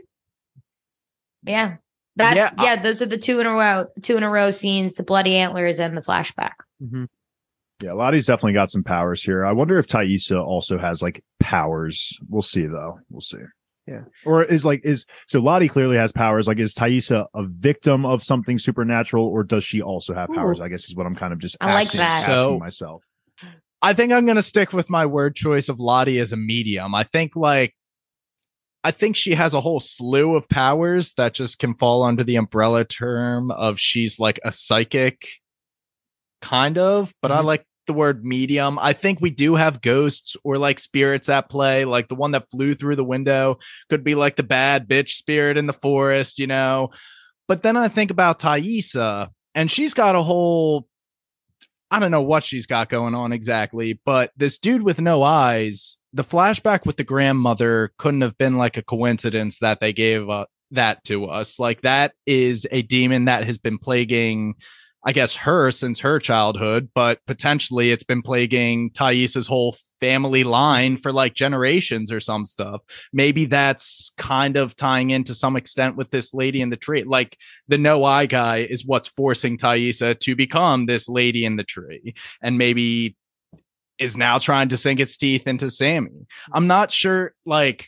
Yeah. Those are the two in a row scenes, the bloody antlers and the flashback. Mm-hmm. Yeah, Lottie's definitely got some powers here. I wonder if Taissa also has like powers. We'll see though. We'll see. Yeah. Or so Lottie clearly has powers. Like, is Taissa a victim of something supernatural, or does she also have powers? I guess is what I'm kind of just asking myself. I think I'm going to stick with my word choice of Lottie as a medium. I think she has a whole slew of powers that just can fall under the umbrella term of she's like a psychic kind of, but I like the word medium. I think we do have ghosts or like spirits at play. Like the one that flew through the window could be like the bad bitch spirit in the forest, But then I think about Taissa and she's got a whole, I don't know what she's got going on exactly, but this dude with no eyes, the flashback with the grandmother couldn't have been like a coincidence that they gave that to us. Like that is a demon that has been plaguing, I guess, her since her childhood, but potentially it's been plaguing Taissa's whole family line for like generations or some stuff. Maybe that's kind of tying in to some extent with this lady in the tree. Like the no eye guy is what's forcing Taissa to become this lady in the tree, and maybe is now trying to sink its teeth into Sammy. I'm not sure. Like,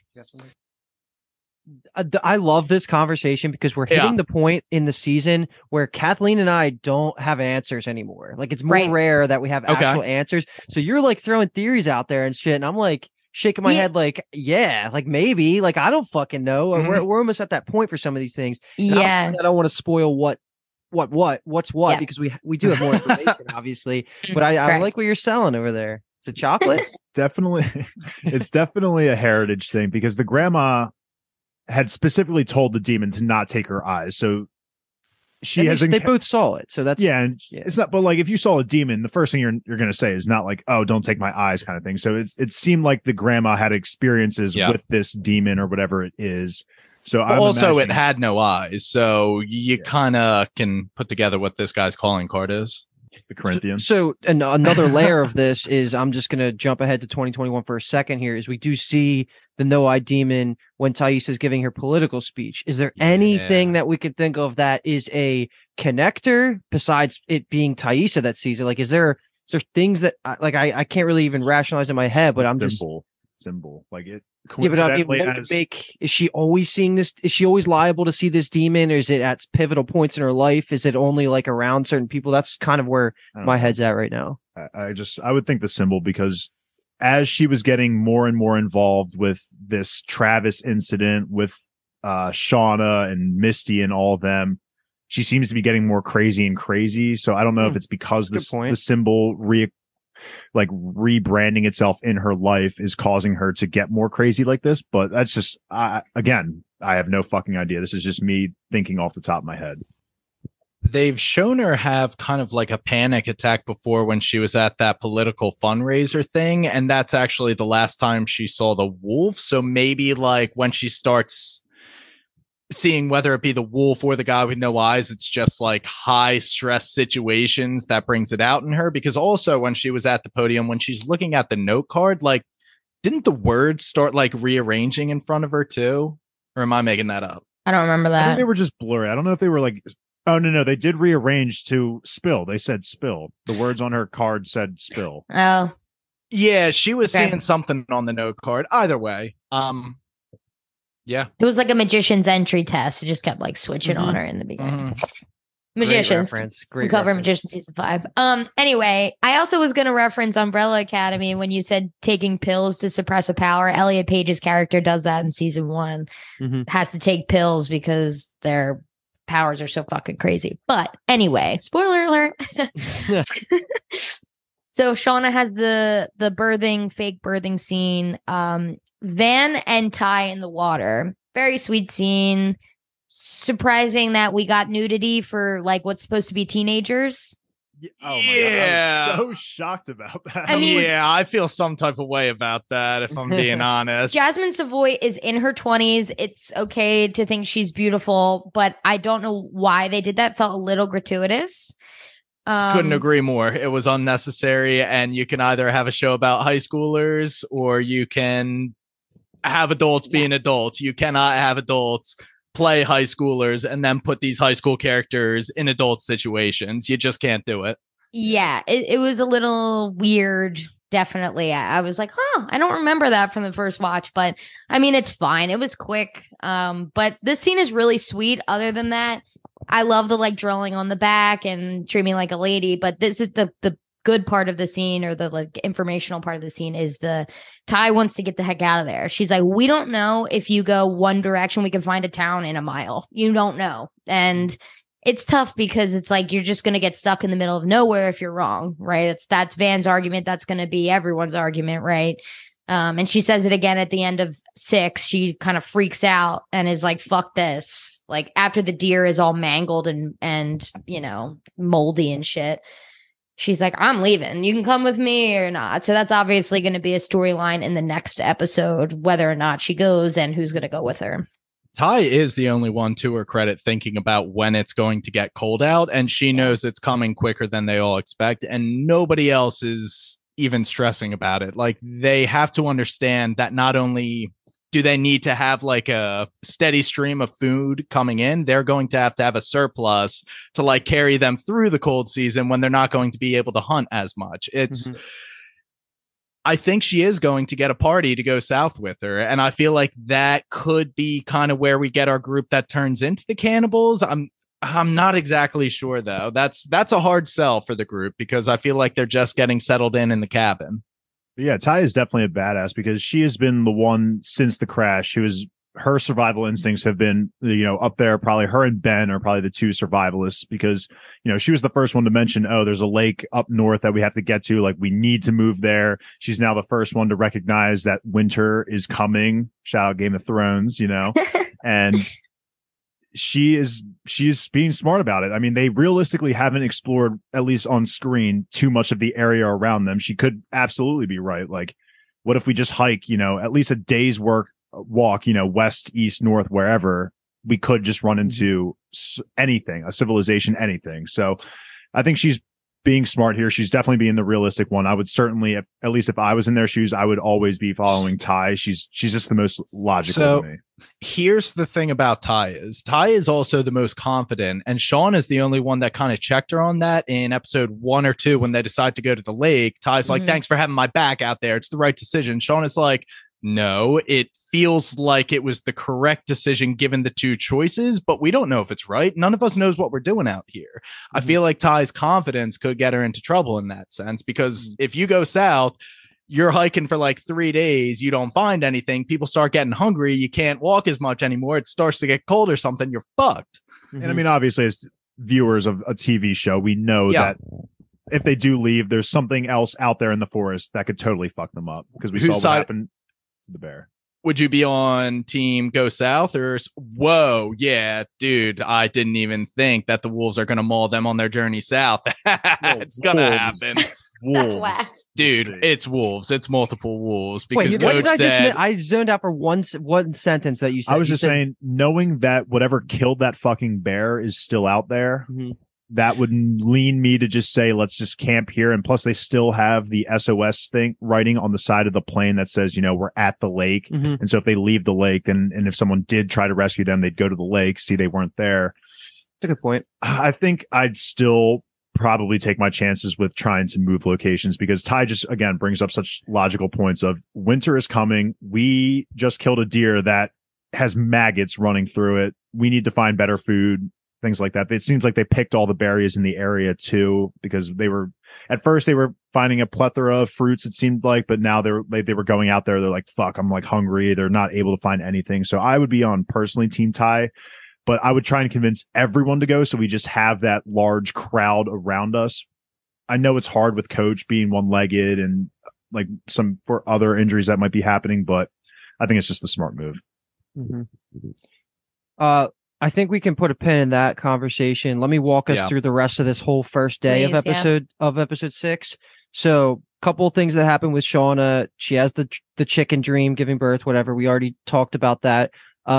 I love this conversation because we're hitting the point in the season where Kathleen and I don't have answers anymore. Like it's more rare that we have actual answers. So you're like throwing theories out there and shit. And I'm like shaking my head like, like maybe, like, I don't fucking know. We're almost at that point for some of these things. And I don't want to spoil what's what, because we do have more information, obviously. But I like what you're selling over there. It's a chocolate. It's definitely a heritage thing because the grandma had specifically told the demon to not take her eyes. So they both saw it. So that's it's not, but like if you saw a demon, the first thing you're going to say is not like, oh, don't take my eyes kind of thing. So it seemed like the grandma had experiences with this demon or whatever it is. So it had no eyes. So you kind of can put together what this guy's calling card is. The Corinthian. So another layer of this is, I'm just going to jump ahead to 2021 for a second here, is we do see the no-eye demon when Taissa is giving her political speech. Is there anything that we could think of that is a connector besides it being Taissa that sees it? Like, is there things that I can't really even rationalize in my head, but I'm symbol like it. Yeah, but I mean, is she always seeing this? Is she always liable to see this demon, or is it at pivotal points in her life? Is it only like around certain people? That's kind of where my head's at right now. I would think the symbol, because as she was getting more and more involved with this Travis incident with Shauna and Misty and all of them, she seems to be getting more crazy and crazy. So I don't know if it's because the symbol rebranding itself in her life is causing her to get more crazy like this. But that's just, again, I have no fucking idea. This is just me thinking off the top of my head. They've shown her have kind of like a panic attack before when she was at that political fundraiser thing. And that's actually the last time she saw the wolf. So maybe like when she starts seeing whether it be the wolf or the guy with no eyes, it's just like high stress situations that brings it out in her. Because also when she was at the podium, when she's looking at the note card, like, didn't the words start like rearranging in front of her too? Or am I making that up? I don't remember that. I think they were just blurry. I don't know if they were like, oh, no, they did rearrange to spill. They said spill. The words on her card said spill. Oh. Yeah, she was seeing something on the note card. Either way. Yeah. It was like a magician's entry test. It just kept like switching on her in the beginning. Magicians. Great cover Magicians season 5. Anyway, I also was gonna reference Umbrella Academy when you said taking pills to suppress a power. Elliot Page's character does that in season 1. Has to take pills because their powers are so fucking crazy. But anyway, spoiler alert. So Shauna has the fake birthing scene. Van and Ty in the water. Very sweet scene. Surprising that we got nudity for like what's supposed to be teenagers. Oh my God. I'm so shocked about that. I mean, yeah, I feel some type of way about that, if I'm being honest. Jasmine Savoy is in her 20s. It's okay to think she's beautiful, but I don't know why they did that. Felt a little gratuitous. Couldn't agree more. It was unnecessary, and you can either have a show about high schoolers or you can have adults being adults. You cannot have adults play high schoolers and then put these high school characters in adult situations. You just can't do it. Yeah, it was a little weird. Definitely. I was like, I don't remember that from the first watch, but I mean, it's fine. It was quick. But this scene is really sweet. Other than that, I love the like drilling on the back and treat me like a lady. But this is the good part of the scene, or the like informational part of the scene, is the Ty wants to get the heck out of there. She's like, we don't know if you go one direction, we can find a town in a mile. You don't know. And it's tough because it's like you're just going to get stuck in the middle of nowhere if you're wrong, right? That's Van's argument. That's going to be everyone's argument, right? And she says it again at the end of 6. She kind of freaks out and is like, fuck this. Like after the deer is all mangled and you know, moldy and shit, she's like, I'm leaving. You can come with me or not. So that's obviously going to be a storyline in the next episode, whether or not she goes and who's going to go with her. Ty is the only one, to her credit, thinking about when it's going to get cold out, and she knows it's coming quicker than they all expect, and nobody else is even stressing about it. Like, they have to understand that not only do they need to have like a steady stream of food coming in, they're going to have a surplus to like carry them through the cold season when they're not going to be able to hunt as much. It's I think she is going to get a party to go south with her. And I feel like that could be kind of where we get our group that turns into the cannibals. I'm not exactly sure, though. That's a hard sell for the group because I feel like they're just getting settled in the cabin. Yeah, Ty is definitely a badass because she has been the one since the crash. Her survival instincts have been, you know, up there. Probably her and Ben are probably the two survivalists because, you know, she was the first one to mention, oh, there's a lake up north that we have to get to. Like, we need to move there. She's now the first one to recognize that winter is coming. Shout out Game of Thrones, you know, and she is being smart about it. I mean, they realistically haven't explored, at least on screen, too much of the area around them. She could absolutely be right. Like, what if we just hike, you know, at least a day's walk, you know, west, east, north, wherever, we could just run into anything, a civilization, anything. So I think she's being smart here. She's definitely being the realistic one. I would certainly, at least if I was in their shoes, I would always be following Ty. She's just the most logical to me. Here's the thing about Ty is also the most confident, and Sean is the only one that kind of checked her on that in episode 1 or 2 when they decide to go to the lake. Ty's like, thanks for having my back out there. It's the right decision. Sean is like, no, it feels like it was the correct decision given the two choices, but we don't know if it's right. None of us knows what we're doing out here. I feel like Ty's confidence could get her into trouble in that sense, because if you go south, you're hiking for like 3 days, you don't find anything, people start getting hungry, you can't walk as much anymore, it starts to get cold or something, you're fucked. And I mean, obviously, viewers of a TV show, we know that if they do leave, there's something else out there in the forest that could totally fuck them up, because we saw what happened to the bear. Would you be on team go south or whoa? Yeah, dude, I didn't even think that the wolves are going to maul them on their journey south. It's going to happen. Wolves. Dude, it's wolves. It's multiple wolves. Because wait, what Coach did said, I zoned out for one sentence that you said. I was just saying, knowing that whatever killed that fucking bear is still out there, that would lean me to just say, let's just camp here. And plus, they still have the SOS thing writing on the side of the plane that says, we're at the lake. And so if they leave the lake, then, and if someone did try to rescue them, they'd go to the lake, see they weren't there. That's a good point. I think I'd still probably take my chances with trying to move locations, because Ty just, again, brings up such logical points of winter is coming. We just killed a deer that has maggots running through it. We need to find better food, things like that. It seems like they picked all the berries in the area too, because at first they were finding a plethora of fruits, it seemed like, but now they were going out there. They're like, fuck, I'm like hungry. They're not able to find anything. So I would be on personally team Ty, but I would try and convince everyone to go, so we just have that large crowd around us. I know it's hard with Coach being one-legged and like some for other injuries that might be happening, but I think it's just the smart move. I think we can put a pin in that conversation. Let me walk us through the rest of this whole first day of episode 6. So, couple of things that happened with Shauna. She has the chicken dream, giving birth, whatever. We already talked about that.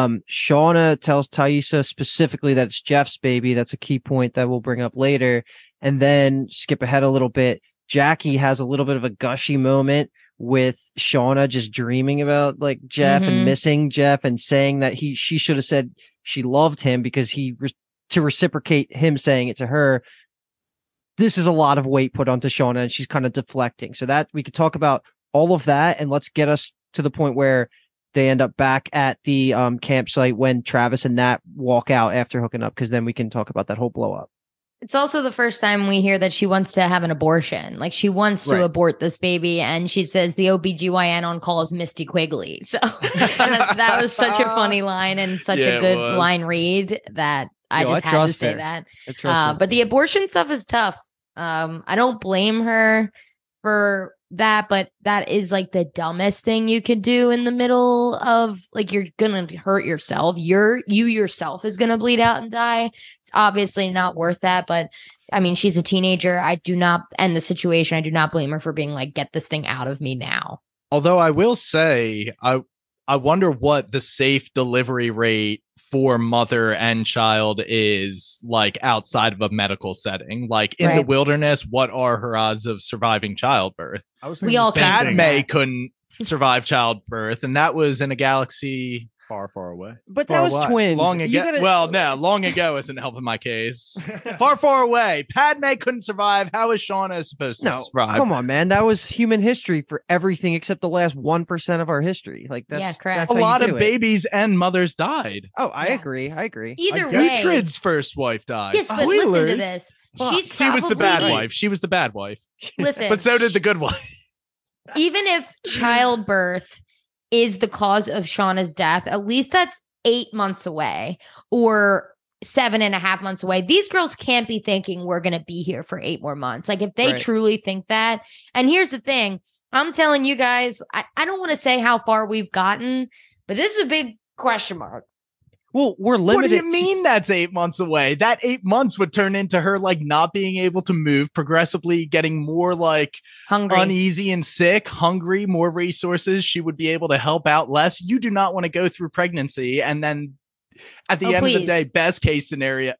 Shauna tells Taissa specifically that it's Jeff's baby. That's a key point that we'll bring up later. And then skip ahead a little bit. Jackie has a little bit of a gushy moment with Shauna just dreaming about like Jeff and missing Jeff, and saying that she should have said she loved him because to reciprocate him saying it to her. This is a lot of weight put onto Shauna, and she's kind of deflecting. So that we could talk about all of that, and let's get us to the point where they end up back at the campsite when Travis and Nat walk out after hooking up, because then we can talk about that whole blow up. It's also the first time we hear that she wants to have an abortion. Like, she wants to abort this baby, and she says the OBGYN on call is Misty Quigley. So that was such a funny line and such a good line read that I just had to say that. But the abortion stuff is tough. I don't blame her for that, but that is like the dumbest thing you could do in the middle of, like, you're gonna hurt yourself. You yourself is gonna bleed out and die. It's obviously not worth that, but I mean, she's a teenager. I do not end the situation. I do not blame her for being like, get this thing out of me now. Although I will say, I wonder what the safe delivery rate for mother and child is like outside of a medical setting. Like in the wilderness, what are her odds of surviving childbirth? We all Padme couldn't survive childbirth, and that was in a galaxy far, far away. But that was twins. Long ago. Long ago isn't helping my case. Far, far away. Padme couldn't survive. How is Shauna supposed to survive? Come on, man. That was human history for everything except the last 1% of our history. Like, that's correct. A lot of babies and mothers died. Oh, I agree. Either way, Uhtred's first wife died. Yes, but listen to this. She was the bad wife. She was the bad wife. Listen, but so did the good wife. Even if childbirth is the cause of Shauna's death, at least that's 8 months away or 7.5 months away. These girls can't be thinking we're going to be here for 8 more months. Like, if they truly think that. And here's the thing. I'm telling you guys, I don't want to say how far we've gotten, but this is a big question mark. Well, we're limited. What do you mean that's 8 months away? That 8 months would turn into her like not being able to move, progressively getting more like hungry, uneasy and sick, hungry, more resources. She would be able to help out less. You do not want to go through pregnancy and then at the end of the day, best case scenario.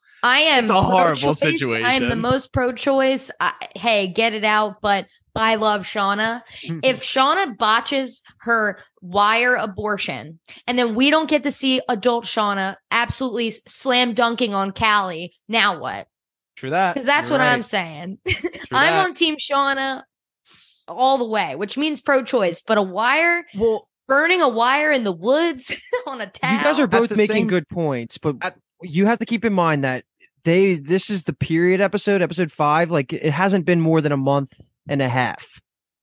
I am. It's a horrible situation. I am the most pro-choice. Hey, get it out, but I love Shauna. If Shauna botches her wire abortion and then we don't get to see adult Shauna absolutely slam dunking on Callie, now what? True that. Because that's what I'm saying. I'm on team Shauna all the way, which means pro-choice, but a wire, burning a wire in the woods on a towel. You guys are both making good points, but you have to keep in mind that this is the period episode 5. Like, it hasn't been more than a month and a half.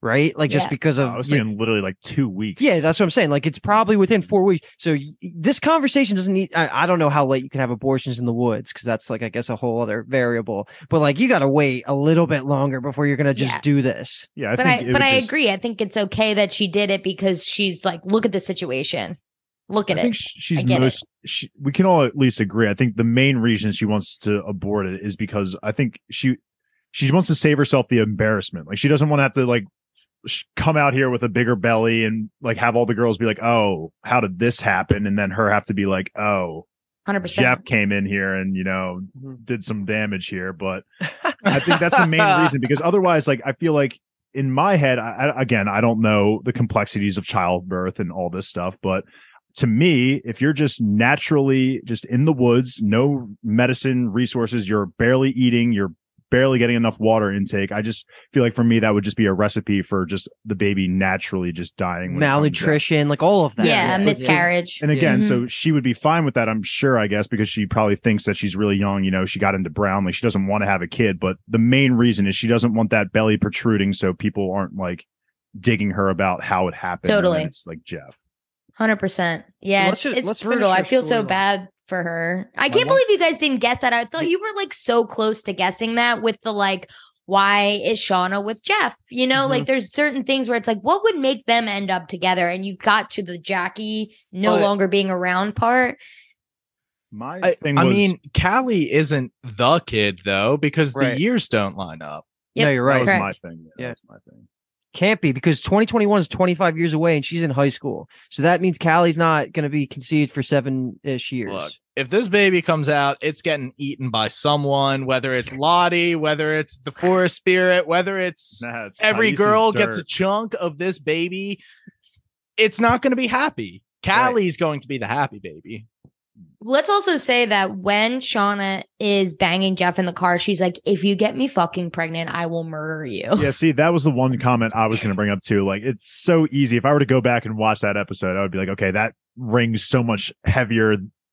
right? Like just Yeah. because of I was thinking literally like 2 weeks. yeah, that's what I'm saying. Like it's probably within 4 weeks. So this conversation doesn't need. I don't know how late you can have abortions in the woods because that's like I guess a whole other variable. But like you got to wait a little bit longer before you're gonna just Yeah. do this. Yeah, I But think I agree. I think it's okay that she did it because she's like, look at the situation. Look at I think it. she's I get most. We can all at least agree. I think the main reason she wants to abort it is because I think she wants to save herself the embarrassment. Like she doesn't want to have to like come out here with a bigger belly and like have all the girls be like, "Oh, how did this happen?" And then her have to be like, "Oh, 100%. Jeff came in here and did some damage here." But I think that's the main reason because otherwise, like I feel like in my head, I don't know the complexities of childbirth and all this stuff, but to me, if you're just naturally just in the woods, no medicine resources, you're barely eating, you're barely getting enough water intake. I just feel like for me, that would just be a recipe for just the baby naturally just dying. Malnutrition, like all of that. Yeah, miscarriage. And again, Mhm. so she would be fine with that, I'm sure, I guess, because she probably thinks that she's really young. She got into Brown, like she doesn't want to have a kid. But the main reason is she doesn't want that belly protruding so people aren't like digging her about how it happened. Totally. And then it's like Jeff. 100%. Yeah, Let's it's finish brutal. I her feel so storyline. bad for her. I can't believe you guys didn't guess that. I thought you were like so close to guessing that with the like, why is Shauna with Jeff? Like there's certain things where it's like, what would make them end up together? And you got to the Jackie no longer being around part. My thing was, I mean, Callie isn't the kid though, because Right. the years don't line up. No, you're right. that was my Correct. thing. Yeah. That was my thing. Can't be because 2021 is 25 years away and she's in high school. So that means Callie's not going to be conceived for 7-ish years. Look, if this baby comes out, it's getting eaten by someone, whether it's Lottie, whether it's the forest spirit, whether it's Nah, it's every Thais' girl gets a dirt. chunk of this baby. It's not going to be happy. Callie's going to be the happy baby. Let's also say that when Shauna is banging Jeff in the car, she's like, if you get me fucking pregnant, I will murder you. Yeah, see, that was the one comment I was going to bring up too. Like, it's so easy. If I were to go back and watch that episode, I would be like, okay, that rings so much heavier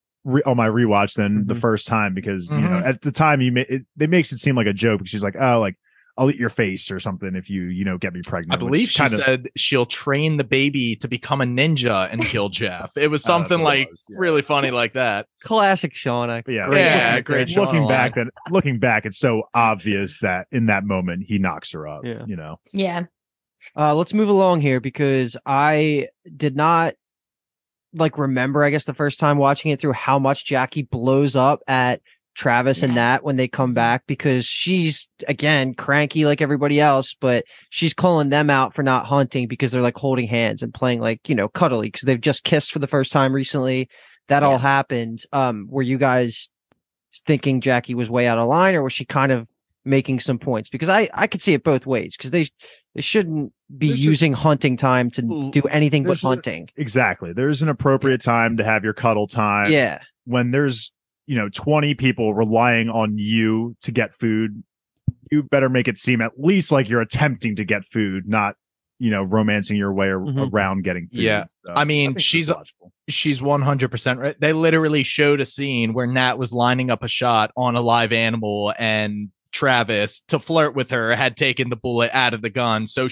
on my rewatch than the first time because at the time it makes it seem like a joke. Because she's like, oh, like I'll eat your face or something if you get me pregnant. I believe she kind of said she'll train the baby to become a ninja and kill Jeff. It was Oh, that's something what it like was, yeah. really funny like that. Classic Shauna. But yeah, Yeah, looking- great Looking Shauna back, it's so obvious that in that moment he knocks her up. Yeah. Yeah. Let's move along here because I did not like remember, I guess, the first time watching it through how much Jackie blows up at Travis and Nat when they come back because she's again cranky like everybody else, but she's calling them out for not hunting because they're like holding hands and playing like, cuddly because they've just kissed for the first time recently. That all happened. Were you guys thinking Jackie was way out of line or was she kind of making some points? Because I could see it both ways because they shouldn't be There's using hunting time to do anything but there's a- hunting. Exactly. There's an appropriate time to have your cuddle time. Yeah. When there's 20 people relying on you to get food, you better make it seem at least like you're attempting to get food, not romancing your way around getting food. Yeah. So, I mean, think it's she's logical. 100% right. They literally showed a scene where Nat was lining up a shot on a live animal and Travis, to flirt with her, had taken the bullet out of the gun. So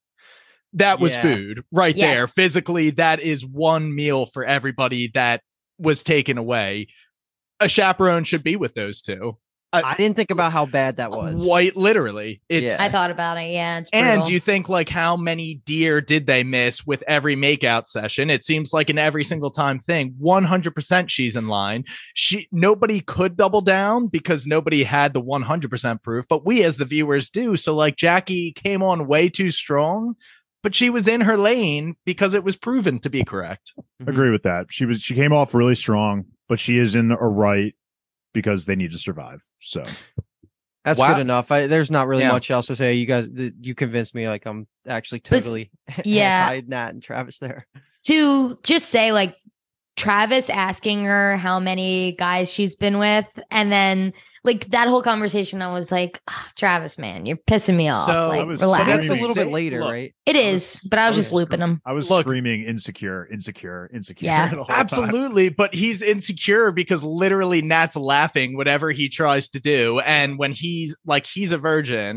that was Yeah. food right Yes. there. Physically, that is one meal for everybody that was taken away. A chaperone should be with those two. I didn't think about how bad that was. Quite literally. It's Yeah. I thought about it. Yeah. It's brutal. and you think like how many deer did they miss with every makeout session? It seems like an every single time thing. 100% she's in line. Nobody could double down because nobody had the 100% proof, but we as the viewers do. So like Jackie came on way too strong, but she was in her lane because it was proven to be correct. Agree with that. She came off really strong, but she is in a right because they need to survive. So That's Wow. good enough. There's not really Yeah. much else to say. You guys, you convinced me. Like I'm actually But totally yeah. anti Nat and Travis there. To just say like Travis asking her how many guys she's been with, and then like that whole conversation, I was like, "Ah, Travis, man, you're pissing me off. So- like, I was relax. That's a screaming. little bit Say- later, look, right? It is, but I was just looping him. I was Look- screaming insecure. Yeah. the whole time. Absolutely, but he's insecure because literally Nat's laughing whatever he tries to do, and when he's a virgin,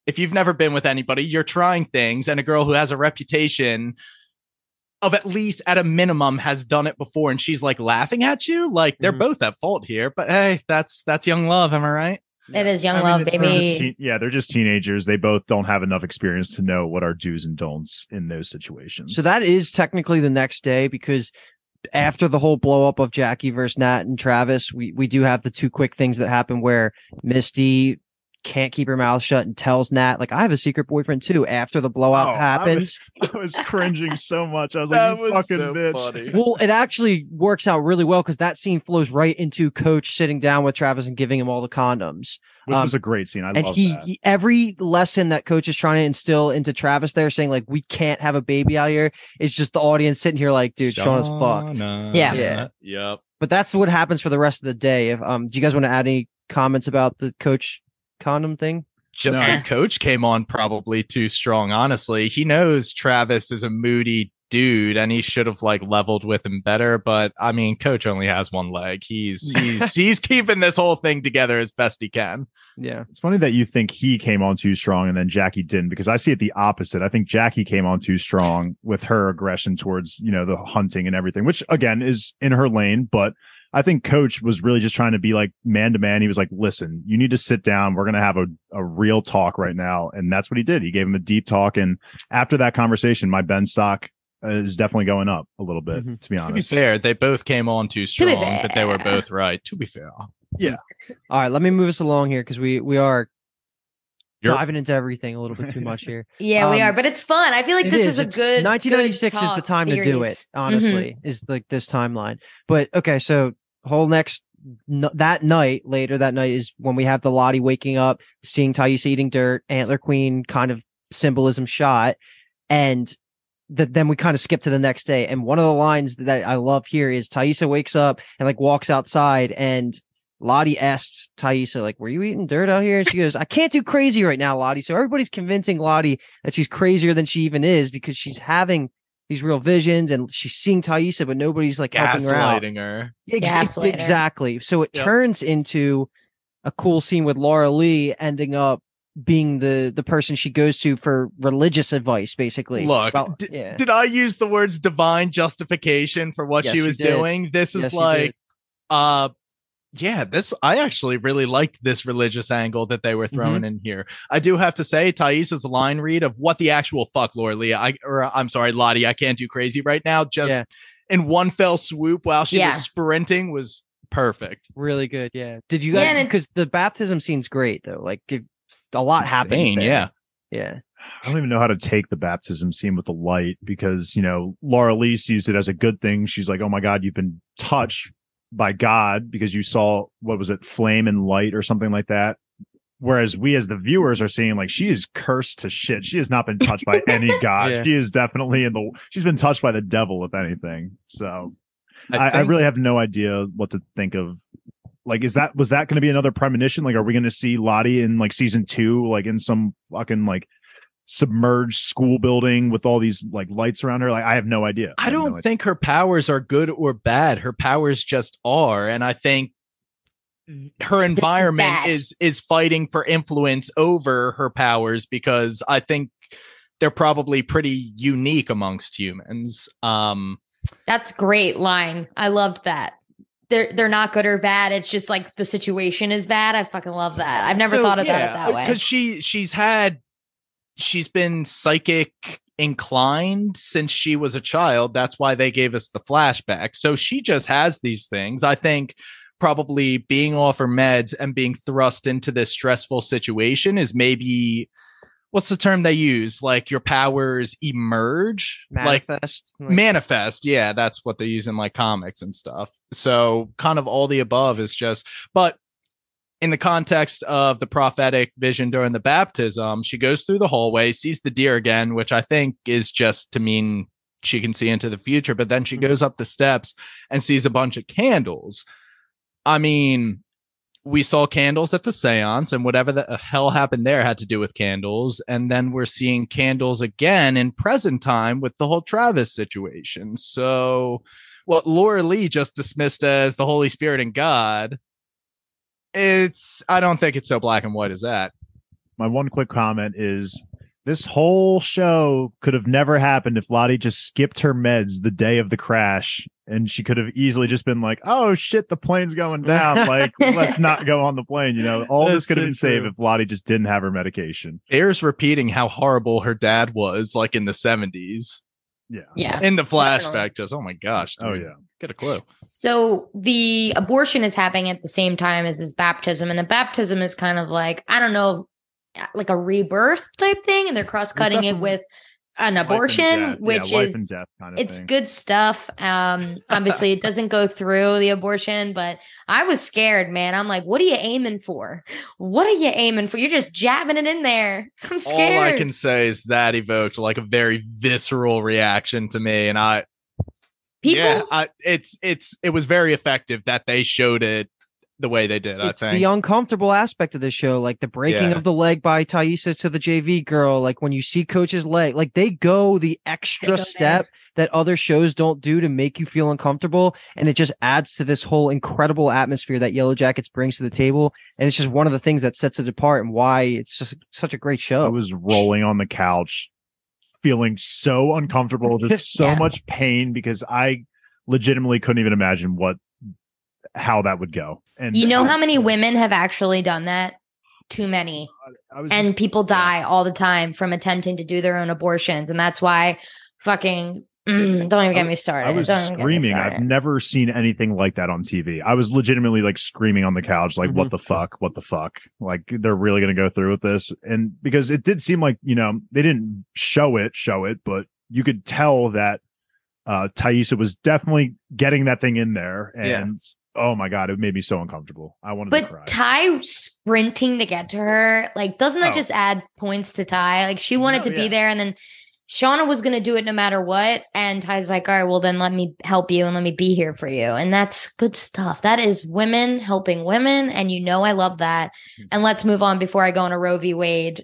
if you've never been with anybody, you're trying things, and a girl who has a reputation of at least at a minimum has done it before, and she's like laughing at you, like they're both at fault here. But hey, that's young love, am I right? It is young love, baby. They're just teenagers. They both don't have enough experience to know what are do's and don'ts in those situations. So that is technically the next day, because after the whole blow up of Jackie versus Nat and Travis, we do have the two quick things that happen where Misty can't keep her mouth shut and tells Nat, like, I have a secret boyfriend too, after the blowout happens. I was cringing so much. I was like, you fucking so bitch. Funny. Well, it actually works out really well, because that scene flows right into Coach sitting down with Travis and giving him all the condoms. Which was a great scene. I love that. He every lesson that Coach is trying to instill into Travis there, saying like, we can't have a baby out here, is just the audience sitting here like, dude, Shauna's fucked. Yeah. Yep. But that's what happens for the rest of the day. If do you guys want to add any comments about the Coach condom thing? Just the Coach came on probably too strong, honestly. He knows Travis is a moody dude and he should have like leveled with him better, but I mean, Coach only has one leg. He's keeping this whole thing together as best he can. Yeah. It's funny that you think he came on too strong and then Jackie didn't, because I see it the opposite. I think Jackie came on too strong with her aggression towards, you know, the hunting and everything, which again is in her lane, but I think Coach was really just trying to be like man to man. He was like, listen, you need to sit down. We're going to have a real talk right now. And that's what he did. He gave him a deep talk. And after that conversation, my Ben stock is definitely going up a little bit, to be honest. To be fair, they both came on too strong, but they were both right. To be fair. Yeah. All right, let me move us along here, because we are diving into everything a little bit too much here. Yeah, we are, but it's fun. I feel like this is a good 1996 good is the time to do it, honestly, is like this timeline. But okay, so that night is when we have the Lottie waking up, seeing Taissa eating dirt, Antler Queen kind of symbolism shot, and then we kind of skip to the next day. And one of the lines that I love here is Taissa wakes up and like walks outside, and Lottie asks Taissa, like, were you eating dirt out here? And she goes, I can't do crazy right now, Lottie. So everybody's convincing Lottie that she's crazier than she even is, because she's having these real visions and she's seeing Taissa, but nobody's like helping her out. Gaslighting her. Exactly. So it turns into a cool scene with Laura Lee ending up being the person she goes to for religious advice, basically. Look, did I use the words divine justification for what she was doing? This is like, I actually really liked this religious angle that they were throwing in here. I do have to say, Taissa's line read of what the actual fuck, Laura Lee, I'm sorry, Lottie, I can't do crazy right now, just in one fell swoop while she was sprinting was perfect. Really good, yeah. Did you guys, because the baptism scene's great, though, like a lot happens there. Yeah. I don't even know how to take the baptism scene with the light, because, you know, Laura Lee sees it as a good thing. She's like, oh my God, you've been touched by God because you saw, what was it, flame and light or something like that. Whereas we as the viewers are seeing like, she is cursed to shit. She has not been touched by any God. She is definitely she's been touched by the devil, if anything. So I really have no idea what to think of. Like, was that going to be another premonition? Like, are we going to see Lottie in like season 2, like in some fucking like submerged school building with all these like lights around her? Like, I have no idea. I don't think her powers are good or bad. Her powers just are. And I think her environment is fighting for influence over her powers, because I think they're probably pretty unique amongst humans. That's a great line. I loved that. They're not good or bad. It's just like the situation is bad. I fucking love that. I've never thought about it that way. Because she's been psychic inclined since she was a child. That's why they gave us the flashback. So she just has these things. I think probably being off her meds and being thrust into this stressful situation is maybe, what's the term they use? Like your powers emerge, manifest. Manifest. Yeah, that's what they use in like comics and stuff. So kind of all the above is just, but in the context of the prophetic vision during the baptism, she goes through the hallway, sees the deer again, which I think is just to mean she can see into the future. But then she goes up the steps and sees a bunch of candles. I mean, we saw candles at the seance, and whatever the hell happened there had to do with candles. And then we're seeing candles again in present time with the whole Travis situation. So what Laura Lee just dismissed as the Holy Spirit and God, I don't think it's so black and white as that. my one quick comment is this whole show could have never happened if Lottie just skipped her meds the day of the crash, and she could have easily just been like, "Oh shit, the plane's going down. Like, let's not go on the plane." You know, all this could have been saved if Lottie just didn't have her medication. Bears repeating how horrible her dad was, like in the 70s. Yeah. In the flashback, just oh my gosh. Dude, Oh yeah. Get a clue. So the abortion is happening at the same time as his baptism, and a baptism is kind of like, I don't know, like a rebirth type thing, and they're cross-cutting it with an abortion, which life is and death kind of it's thing. good stuff. Obviously it doesn't go through the abortion, but I was scared, man. I'm like, what are you aiming for? What are you aiming for? You're just jabbing it in there. I'm scared. All I can say is that evoked like a very visceral reaction to me, and it was very effective that they showed it the way they did. It's I think the uncomfortable aspect of the show, like the breaking of the leg by Taissa to the JV girl. Like when you see Coach's leg, like they go the extra step that other shows don't do to make you feel uncomfortable, and it just adds to this whole incredible atmosphere that Yellow Jackets brings to the table. And it's just one of the things that sets it apart and why it's just such a great show. I was rolling on the couch, feeling so uncomfortable, just so much pain, because I legitimately couldn't even imagine how that would go. And you know how many women have actually done that? Too many. And people die all the time from attempting to do their own abortions. And that's why fucking don't even get me started. I was screaming. I've never seen anything like that on TV. I was legitimately like screaming on the couch, like, what the fuck? What the fuck? Like, they're really going to go through with this? And because it did seem like, you know, they didn't show it, but you could tell that Taissa was definitely getting that thing in there. And oh my God, it made me so uncomfortable. I wanted to cry. But Ty sprinting to get to her, like, doesn't that just add points to Ty? Like, she wanted to be there, and then Shauna was going to do it no matter what. And Ty's like, all right, well, then let me help you and let me be here for you. And that's good stuff. That is women helping women. And you know, I love that. And let's move on before I go on a Roe v. Wade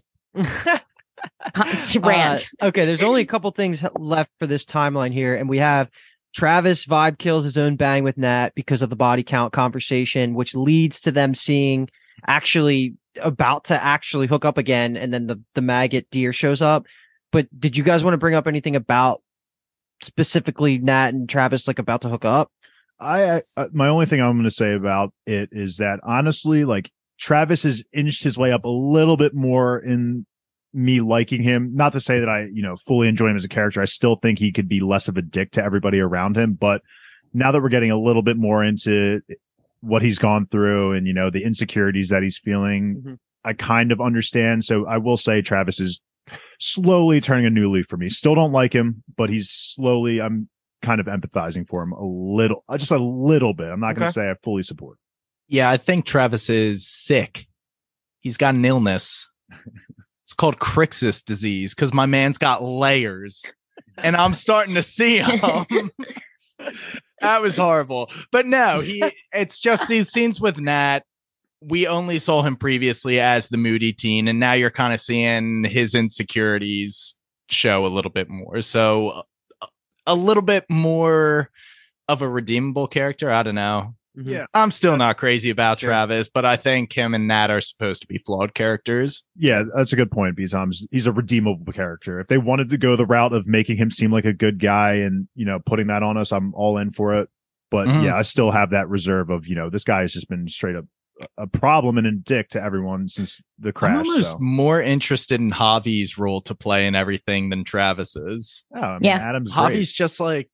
rant. Okay, there's only a couple things left for this timeline here. And we have Travis vibe kills his own bang with Nat because of the body count conversation, which leads to them seeing actually about to actually hook up again. And then the maggot deer shows up. But did you guys want to bring up anything about specifically Nat and Travis, like, about to hook up? My only thing I'm going to say about it is that, honestly, like, Travis has inched his way up a little bit more in me liking him. Not to say that I, fully enjoy him as a character. I still think he could be less of a dick to everybody around him. But now that we're getting a little bit more into what he's gone through and, the insecurities that he's feeling, I kind of understand. So I will say Travis is slowly turning a new leaf for me. Still don't like him, but I'm kind of empathizing for him just a little bit. I'm not going to say I fully support. Yeah, I think Travis is sick. He's got an illness. It's called Crixus disease because my man's got layers, and I'm starting to see him. That was horrible. But no, it's just these scenes with Nat. We only saw him previously as the moody teen, and now you're kind of seeing his insecurities show a little bit more. So a little bit more of a redeemable character. I don't know. Yeah, I'm still not crazy about Travis, but I think him and Nat are supposed to be flawed characters. Yeah, that's a good point, because he's a redeemable character. If they wanted to go the route of making him seem like a good guy and, putting that on us, I'm all in for it. But yeah, I still have that reserve of, this guy has just been straight up a problem and a dick to everyone since the crash. I'm almost more interested in Javi's role to play in everything than Travis's. Oh, Adam's Javi's great. just like,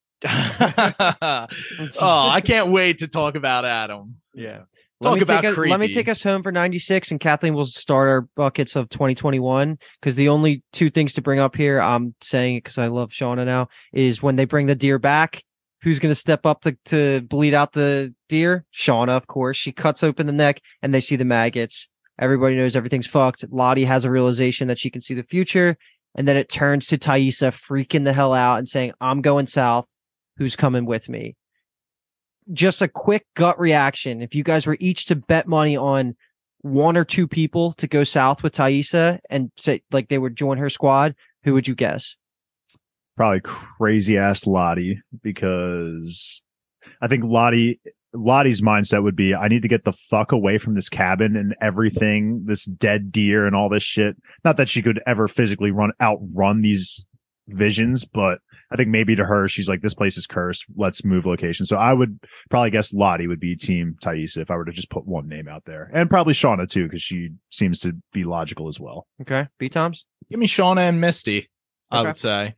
I can't wait to talk about Adam. Yeah. Let me take us home for 96, and Kathleen will start our buckets of 2021, because the only two things to bring up here, I'm saying it because I love Shauna now, is when they bring the deer back, who's going to step up to bleed out the deer? Shauna, of course. She cuts open the neck, and they see the maggots. Everybody knows everything's fucked. Lottie has a realization that she can see the future, and then it turns to Taissa freaking the hell out and saying, I'm going south. Who's coming with me? Just a quick gut reaction. If you guys were each to bet money on one or two people to go south with Taissa and say like they would join her squad, who would you guess? Probably crazy ass Lottie, because I think Lottie Lottie's mindset would be, I need to get the fuck away from this cabin and everything, this dead deer and all this shit. Not that she could ever physically outrun these visions, but I think maybe to her, she's like, this place is cursed. Let's move location. So I would probably guess Lottie would be team Taissa if I were to just put one name out there. And probably Shauna too, because she seems to be logical as well. Okay. B-Toms? Give me Shauna and Misty, I would say.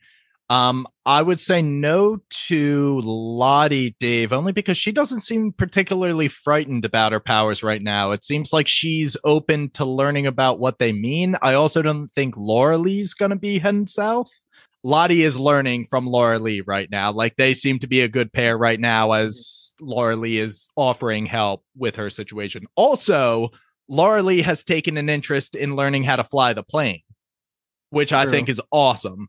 I would say no to Lottie, Dave, only because she doesn't seem particularly frightened about her powers right now. It seems like she's open to learning about what they mean. I also don't think Laura Lee's going to be heading south. Lottie is learning from Laura Lee right now. Like, they seem to be a good pair right now as Laura Lee is offering help with her situation. Also, Laura Lee has taken an interest in learning how to fly the plane, which I think is awesome.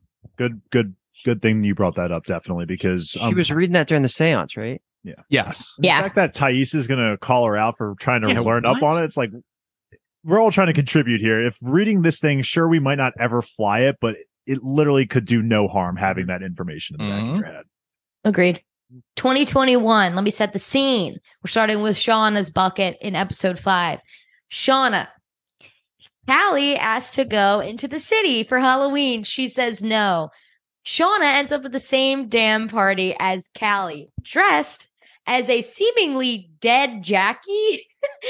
Good thing you brought that up, definitely, because she was reading that during the seance, right? Yeah. Yes. Yeah. The fact that Taissa is going to call her out for trying to learn up on it, it's like, we're all trying to contribute here. If reading this thing, sure, we might not ever fly it, but it literally could do no harm having that information in the back of your head. Agreed. 2021. Let me set the scene. We're starting with Shauna's bucket in episode 5. Shauna. Callie asked to go into the city for Halloween. She says no. Shauna ends up at the same damn party as Callie, dressed as a seemingly dead Jackie.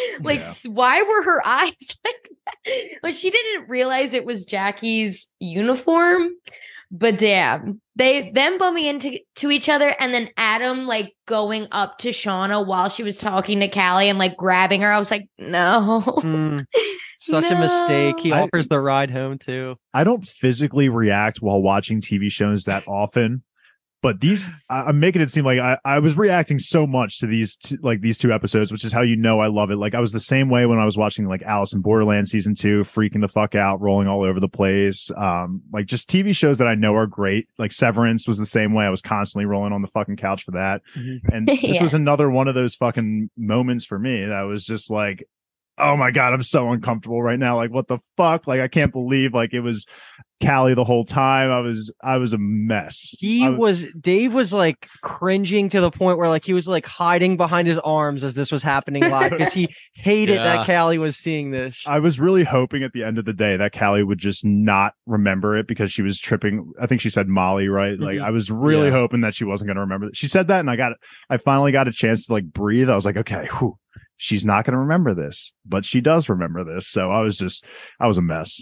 Why were her eyes like that? But she didn't realize it was Jackie's uniform. But damn, they then bumping into each other, and then Adam like going up to Shauna while she was talking to Callie and like grabbing her. I was like, no. Such a mistake. He offers the ride home too. I don't physically react while watching TV shows that often, but I'm making it seem like I was reacting so much to these two episodes, which is how you know I love it. Like, I was the same way when I was watching like Alice in Borderland season 2, freaking the fuck out, rolling all over the place. Like, just TV shows that I know are great. Like Severance was the same way. I was constantly rolling on the fucking couch for that. And this was another one of those fucking moments for me that was just like, oh my God, I'm so uncomfortable right now. Like, what the fuck? Like, I can't believe like it was Callie the whole time. I was a mess. Dave was like cringing to the point where like he was like hiding behind his arms as this was happening live because he hated that Callie was seeing this. I was really hoping at the end of the day that Callie would just not remember it because she was tripping. I think she said Molly, right? Like, I was really hoping that she wasn't going to remember it. She said that, and I finally got a chance to like breathe. I was like, okay, whew. She's not going to remember this, but she does remember this. So I was a mess.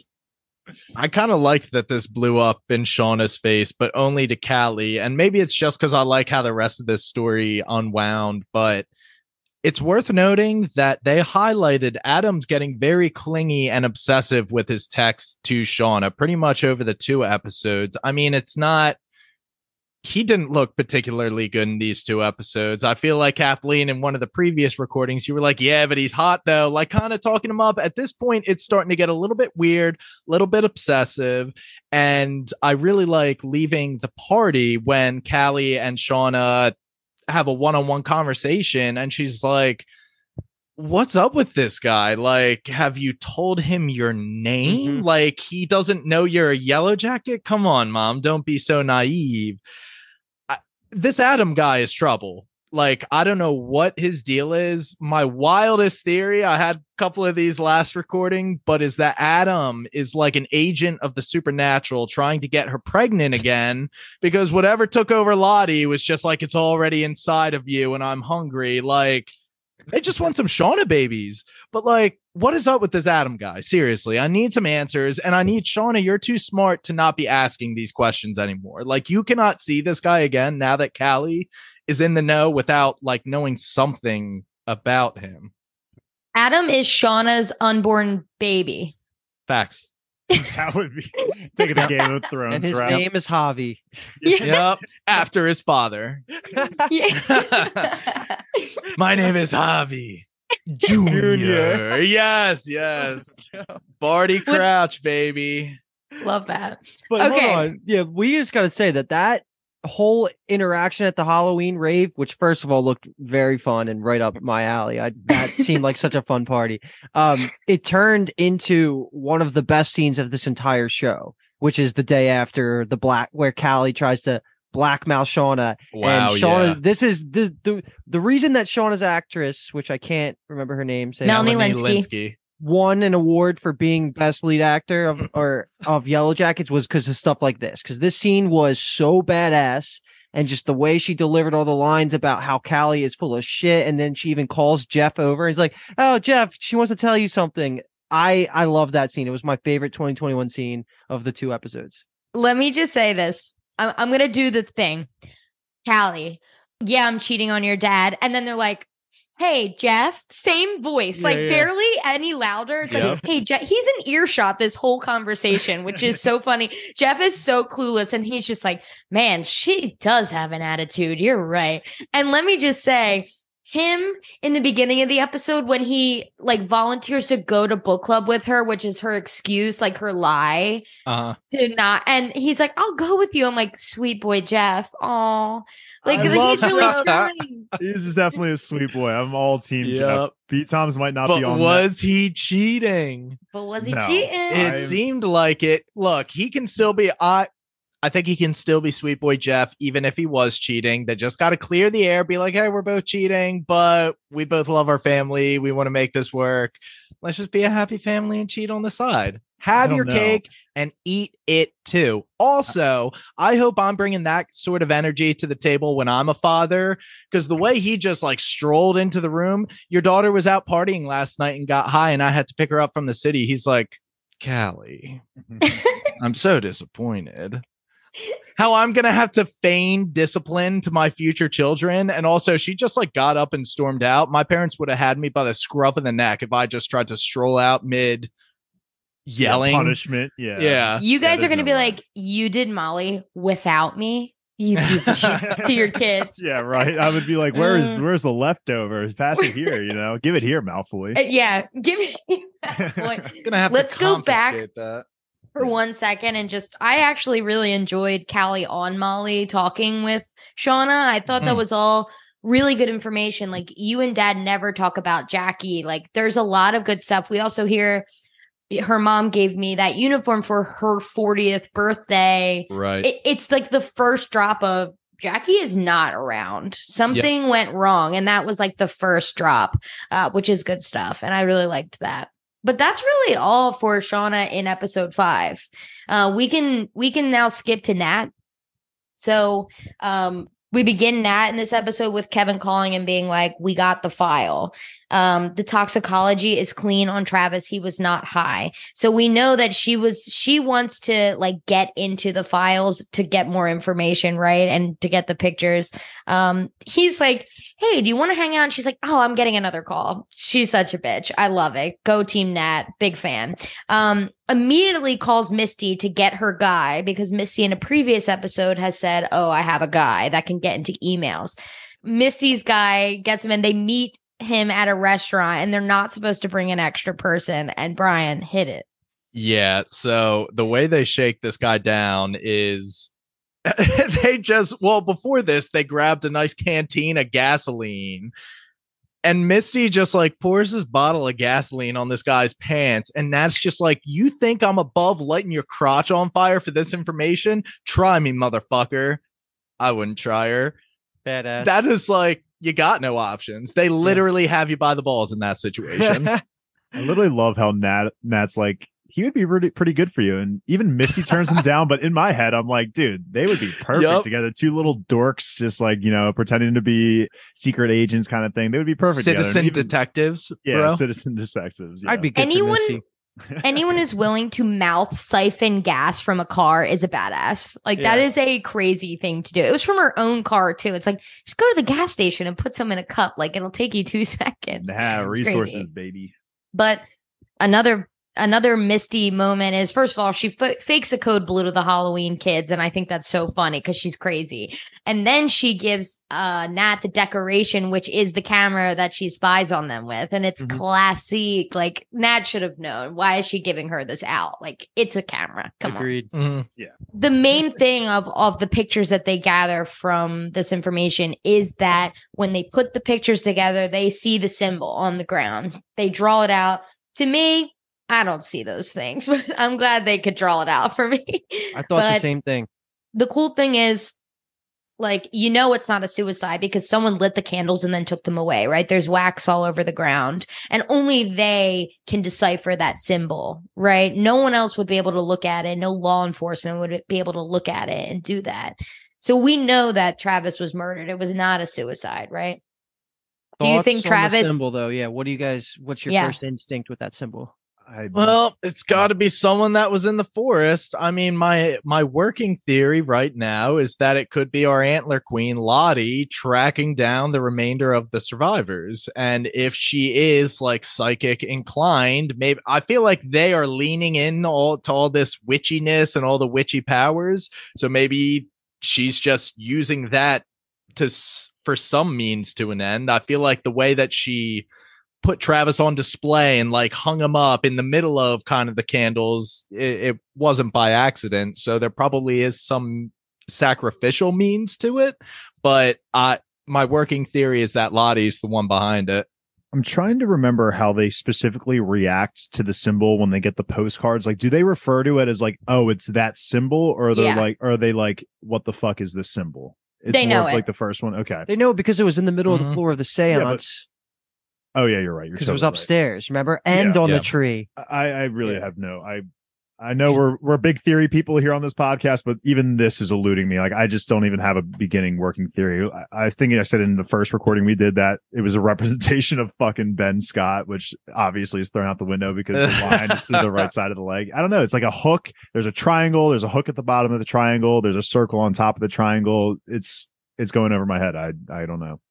I kind of liked that this blew up in Shauna's face, but only to Callie. And maybe it's just because I like how the rest of this story unwound, but it's worth noting that they highlighted Adam's getting very clingy and obsessive with his text to Shauna pretty much over the 2 episodes. I mean, he didn't look particularly good in these 2 episodes. I feel like, Kathleen, in one of the previous recordings, you were like, yeah, but he's hot though, like kind of talking him up. At this point, it's starting to get a little bit weird, a little bit obsessive. And I really like leaving the party when Callie and Shauna have a one-on-one conversation. And she's like, what's up with this guy? Like, have you told him your name? Like, he doesn't know you're a Yellow Jacket? Come on, Mom. Don't be so naive. This Adam guy is trouble. Like, I don't know what his deal is. My wildest theory, I had a couple of these last recording, but is that Adam is like an agent of the supernatural trying to get her pregnant again, because whatever took over Lottie was just like, it's already inside of you and I'm hungry. Like, they just want some Shauna babies. But like, what is up with this Adam guy? Seriously, I need some answers. And I need Shauna, you're too smart to not be asking these questions anymore. Like, you cannot see this guy again now that Callie is in the know without like knowing something about him. Adam is Shauna's unborn baby. Facts. That would be taking the Game of Thrones. And his name is Javi. Yep. After his father. My name is Javi Junior. Yes. Barty Crouch, baby. Love that. But hold on. Yeah, we just got to say that whole interaction at the Halloween rave, which first of all looked very fun and right up my alley. That seemed like such a fun party. It turned into one of the best scenes of this entire show, which is the day after where Callie tries to blackmail Shauna. Wow, and Shauna, yeah. this is the reason that Shauna's actress, which I can't remember her name, Melanie Lynskey. won an award for being best lead actor of Yellow Jackets was because of stuff like this. Because this scene was so badass, and just the way she delivered all the lines about how Callie is full of shit, and then she even calls Jeff over. He's like, "Oh, Jeff, she wants to tell you something." I love that scene. It was my favorite 2021 scene of the 2 episodes. Let me just say this. I'm going to do the thing. Callie, yeah, I'm cheating on your dad. And then they're like, hey, Jeff, same voice, barely any louder. It's like, hey, Jeff, he's in earshot this whole conversation, which is so funny. Jeff is so clueless. And he's just like, man, she does have an attitude. You're right. And let me just say, him in the beginning of the episode when he like volunteers to go to book club with her, which is her excuse, like her lie to not. And he's like, I'll go with you. I'm like, sweet boy, Jeff. Aw. Like he's really trying. He's definitely a sweet boy. I'm all team Jeff. B Toms might not but be on was that. He cheating? But was he cheating? It seemed like it. Look, he can still be I think he can still be sweet boy Jeff, even if he was cheating. They just got to clear the air, be like, hey, we're both cheating, but we both love our family. We want to make this work. Let's just be a happy family and cheat on the side. Have your cake and eat it too. Also, I hope I'm bringing that sort of energy to the table when I'm a father, because the way he just like strolled into the room, your daughter was out partying last night and got high and I had to pick her up from the city. He's like, Callie, I'm so disappointed. How I'm going to have to feign discipline to my future children. And also she just like got up and stormed out. My parents would have had me by the scruff of the neck if I just tried to stroll out mid yelling. Punishment. Yeah. You guys are going to be like, you did Molly without me, you piece of shit, to your kids. Yeah, right. I would be like, where's the leftovers? Pass it here, give it here, Malfoy. Yeah, give it Malfoy. Gonna have Let's to go back that for 1 second and just, I actually really enjoyed Callie on Molly talking with Shauna. I thought that was all really good information. Like, you and Dad never talk about Jackie. Like, there's a lot of good stuff. We also hear her mom gave me that uniform for her 40th birthday. Right. It's like the first drop of Jackie is not around. Something went wrong. And that was like the first drop, which is good stuff. And I really liked that. But that's really all for Shauna in episode 5. We can now skip to Nat. So we begin Nat in this episode with Kevin calling and being like, we got the file. The toxicology is clean on Travis. He was not high. So we know that she wants to like get into the files to get more information, right? And to get the pictures. He's like, hey, do you want to hang out? And she's like, oh, I'm getting another call. She's such a bitch. I love it. Go Team Nat. Big fan. Immediately calls Misty to get her guy because Misty in a previous episode has said, oh, I have a guy that can get into emails. Misty's guy gets him and they meet him at a restaurant and they're not supposed to bring an extra person, and Brian hit it. Yeah, so the way they shake this guy down is before this they grabbed a nice canteen of gasoline and Misty just like pours this bottle of gasoline on this guy's pants, and that's just like, you think I'm above lighting your crotch on fire for this information? Try me, motherfucker. I wouldn't try her. Badass. That is like, you got no options. They literally have you by the balls in that situation. I literally love how Nat's like, he would be pretty good for you. And even Misty turns him down. But in my head, I'm like, dude, they would be perfect together. 2 little dorks, just like, pretending to be secret agents kind of thing. They would be perfect Citizen together. detectives. Yeah, bro. citizen detectives. Yeah. I'd be good for Misty. Anyone who's willing to mouth siphon gas from a car is a badass. Like, that is a crazy thing to do. It was from her own car too. It's like, just go to the gas station and put some in a cup. Like, it'll take you 2 seconds. Resources, baby. But another Misty moment is, first of all, she fakes a code blue to the Halloween kids, and I think that's so funny because she's crazy. And then she gives Nat the decoration, which is the camera that she spies on them with, and it's classic. Like, Nat should have known. Why is she giving her this out? Like, it's a camera. Come Agreed. on. Mm-hmm. Yeah. The main thing of the pictures that they gather from this information is that when they put the pictures together, they see the symbol on the ground. They draw it out. To me, I don't see those things, but I'm glad they could draw it out for me. I thought the same thing. The cool thing is like, you know, it's not a suicide because someone lit the candles and then took them away, right? There's wax all over the ground, and only they can decipher that symbol, right? No one else would be able to look at it. No law enforcement would be able to look at it and do that. So we know that Travis was murdered. It was not a suicide, right? Do you think Thoughts on the Travis? symbol though? Yeah. What do you guys? What's your first instinct with that symbol? Well, it's got to be someone that was in the forest. I mean, my working theory right now is that it could be our antler queen Lottie tracking down the remainder of the survivors. And if she is like psychic inclined, maybe I feel like they are leaning in to all this witchiness and all the witchy powers. So maybe she's just using that for some means to an end. I feel like the way that she put Travis on display and like hung him up in the middle of kind of the candles, it wasn't by accident. So there probably is some sacrificial means to it, but my working theory is that Lottie's the one behind it. I'm trying to remember how they specifically react to the symbol when they get the postcards. Like, do they refer to it as like, oh, it's that symbol, or are they like, what the fuck is this symbol? It's they know it. Like the first one. Okay, they know it because it was in the middle of the floor of the seance. Oh yeah, you're right. Because it was upstairs, remember, and on the tree. I really have no. I know we're big theory people here on this podcast, but even this is eluding me. Like, I just don't even have a beginning working theory. I think I said in the first recording we did that it was a representation of fucking Ben Scott, which obviously is thrown out the window because the line is through the right side of the leg. I don't know. It's like a hook. There's a triangle. There's a hook at the bottom of the triangle. There's a circle on top of the triangle. It's going over my head. I don't know.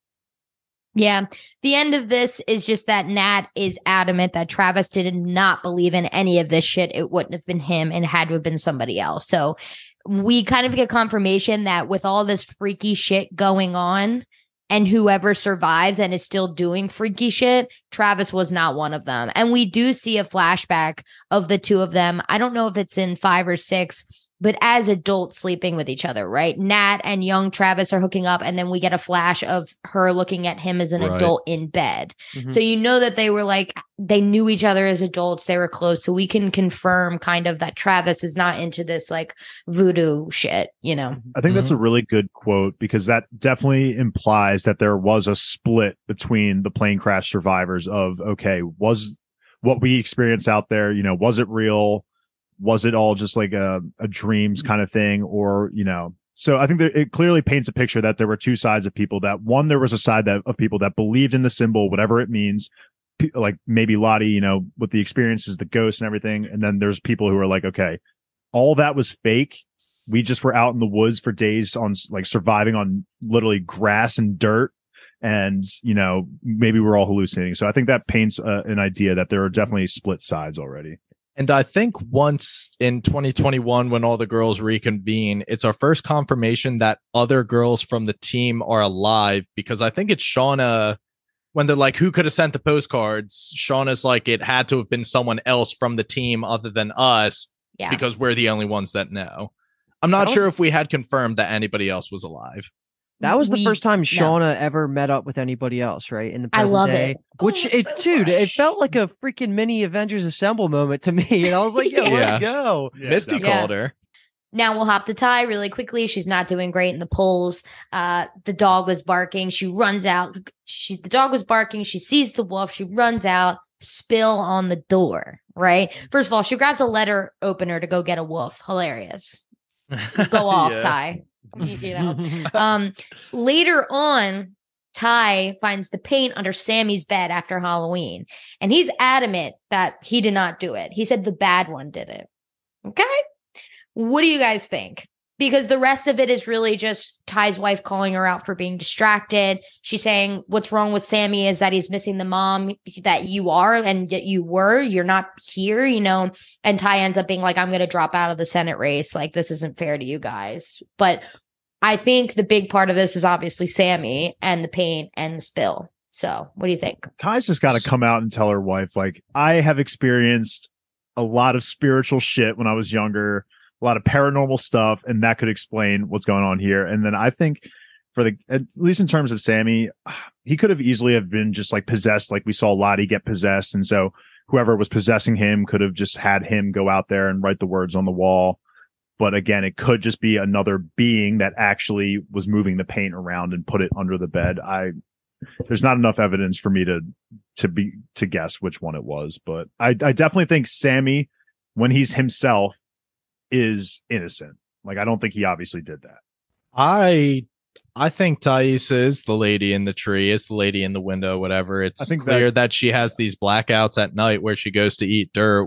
Yeah. The end of this is just that Nat is adamant that Travis did not believe in any of this shit. It wouldn't have been him and had to have been somebody else. So we kind of get confirmation that with all this freaky shit going on, and whoever survives and is still doing freaky shit, Travis was not one of them. And we do see a flashback of the two of them. I don't know if it's in 5 or 6, but as adults sleeping with each other, right? Nat and young Travis are hooking up, and then we get a flash of her looking at him as an adult in bed. Mm-hmm. So you know that they were like, they knew each other as adults. They were close. So we can confirm kind of that Travis is not into this like voodoo shit, you know? I think that's a really good quote, because that definitely implies that there was a split between the plane crash survivors of, okay, was what we experienced out there, you know, was it real? Was it all just like a dreams kind of thing? Or, you know, so I think that it clearly paints a picture that there were two sides of people. That one, there was a side of people that believed in the symbol, whatever it means, like maybe Lottie, you know, with the experiences, the ghosts and everything. And then there's people who are like, okay, all that was fake. We just were out in the woods for days on like surviving on literally grass and dirt. And, you know, maybe we're all hallucinating. So I think that paints an idea that there are definitely split sides already. And I think once in 2021, when all the girls reconvene, it's our first confirmation that other girls from the team are alive, because I think it's Shauna, when they're like, who could have sent the postcards? Shauna's like, it had to have been someone else from the team other than us, because we're the only ones that know. I'm not sure if we had confirmed that anybody else was alive. That was the first time Shauna ever met up with anybody else, right? In the present I love day. it. Which, it felt like a freaking mini Avengers Assemble moment to me. And I was like, let's go. Yeah, Misty called her. Now we'll hop to Ty really quickly. She's not doing great in the polls. The dog was barking. She runs out. The dog was barking. She sees the wolf. She runs out. Spill on the door, right? First of all, she grabs a letter opener to go get a wolf. Hilarious. Go off, Ty. You know, later on, Ty finds the paint under Sammy's bed after Halloween, and he's adamant that he did not do it. He said the bad one did it. Okay. What do you guys think? Because the rest of it is really just Ty's wife calling her out for being distracted. She's saying what's wrong with Sammy is that he's missing the mom that you are and yet you're not here, you know, and Ty ends up being like, I'm going to drop out of the Senate race. Like, this isn't fair to you guys. But I think the big part of this is obviously Sammy and the paint and the spill. So what do you think? Ty's just got to come out and tell her wife, like, I have experienced a lot of spiritual shit when I was younger, a lot of paranormal stuff, and that could explain what's going on here. And then I think at least in terms of Sammy, he could have easily have been just like possessed, like we saw Lottie get possessed. And so whoever was possessing him could have just had him go out there and write the words on the wall. But again, it could just be another being that actually was moving the paint around and put it under the bed. There's not enough evidence for me to guess which one it was, but I definitely think Sammy, when he's himself, is innocent. Like, I don't think he obviously did that. I think Thais is the lady in the tree, is the lady in the window, whatever. It's clear that she has these blackouts at night where she goes to eat dirt.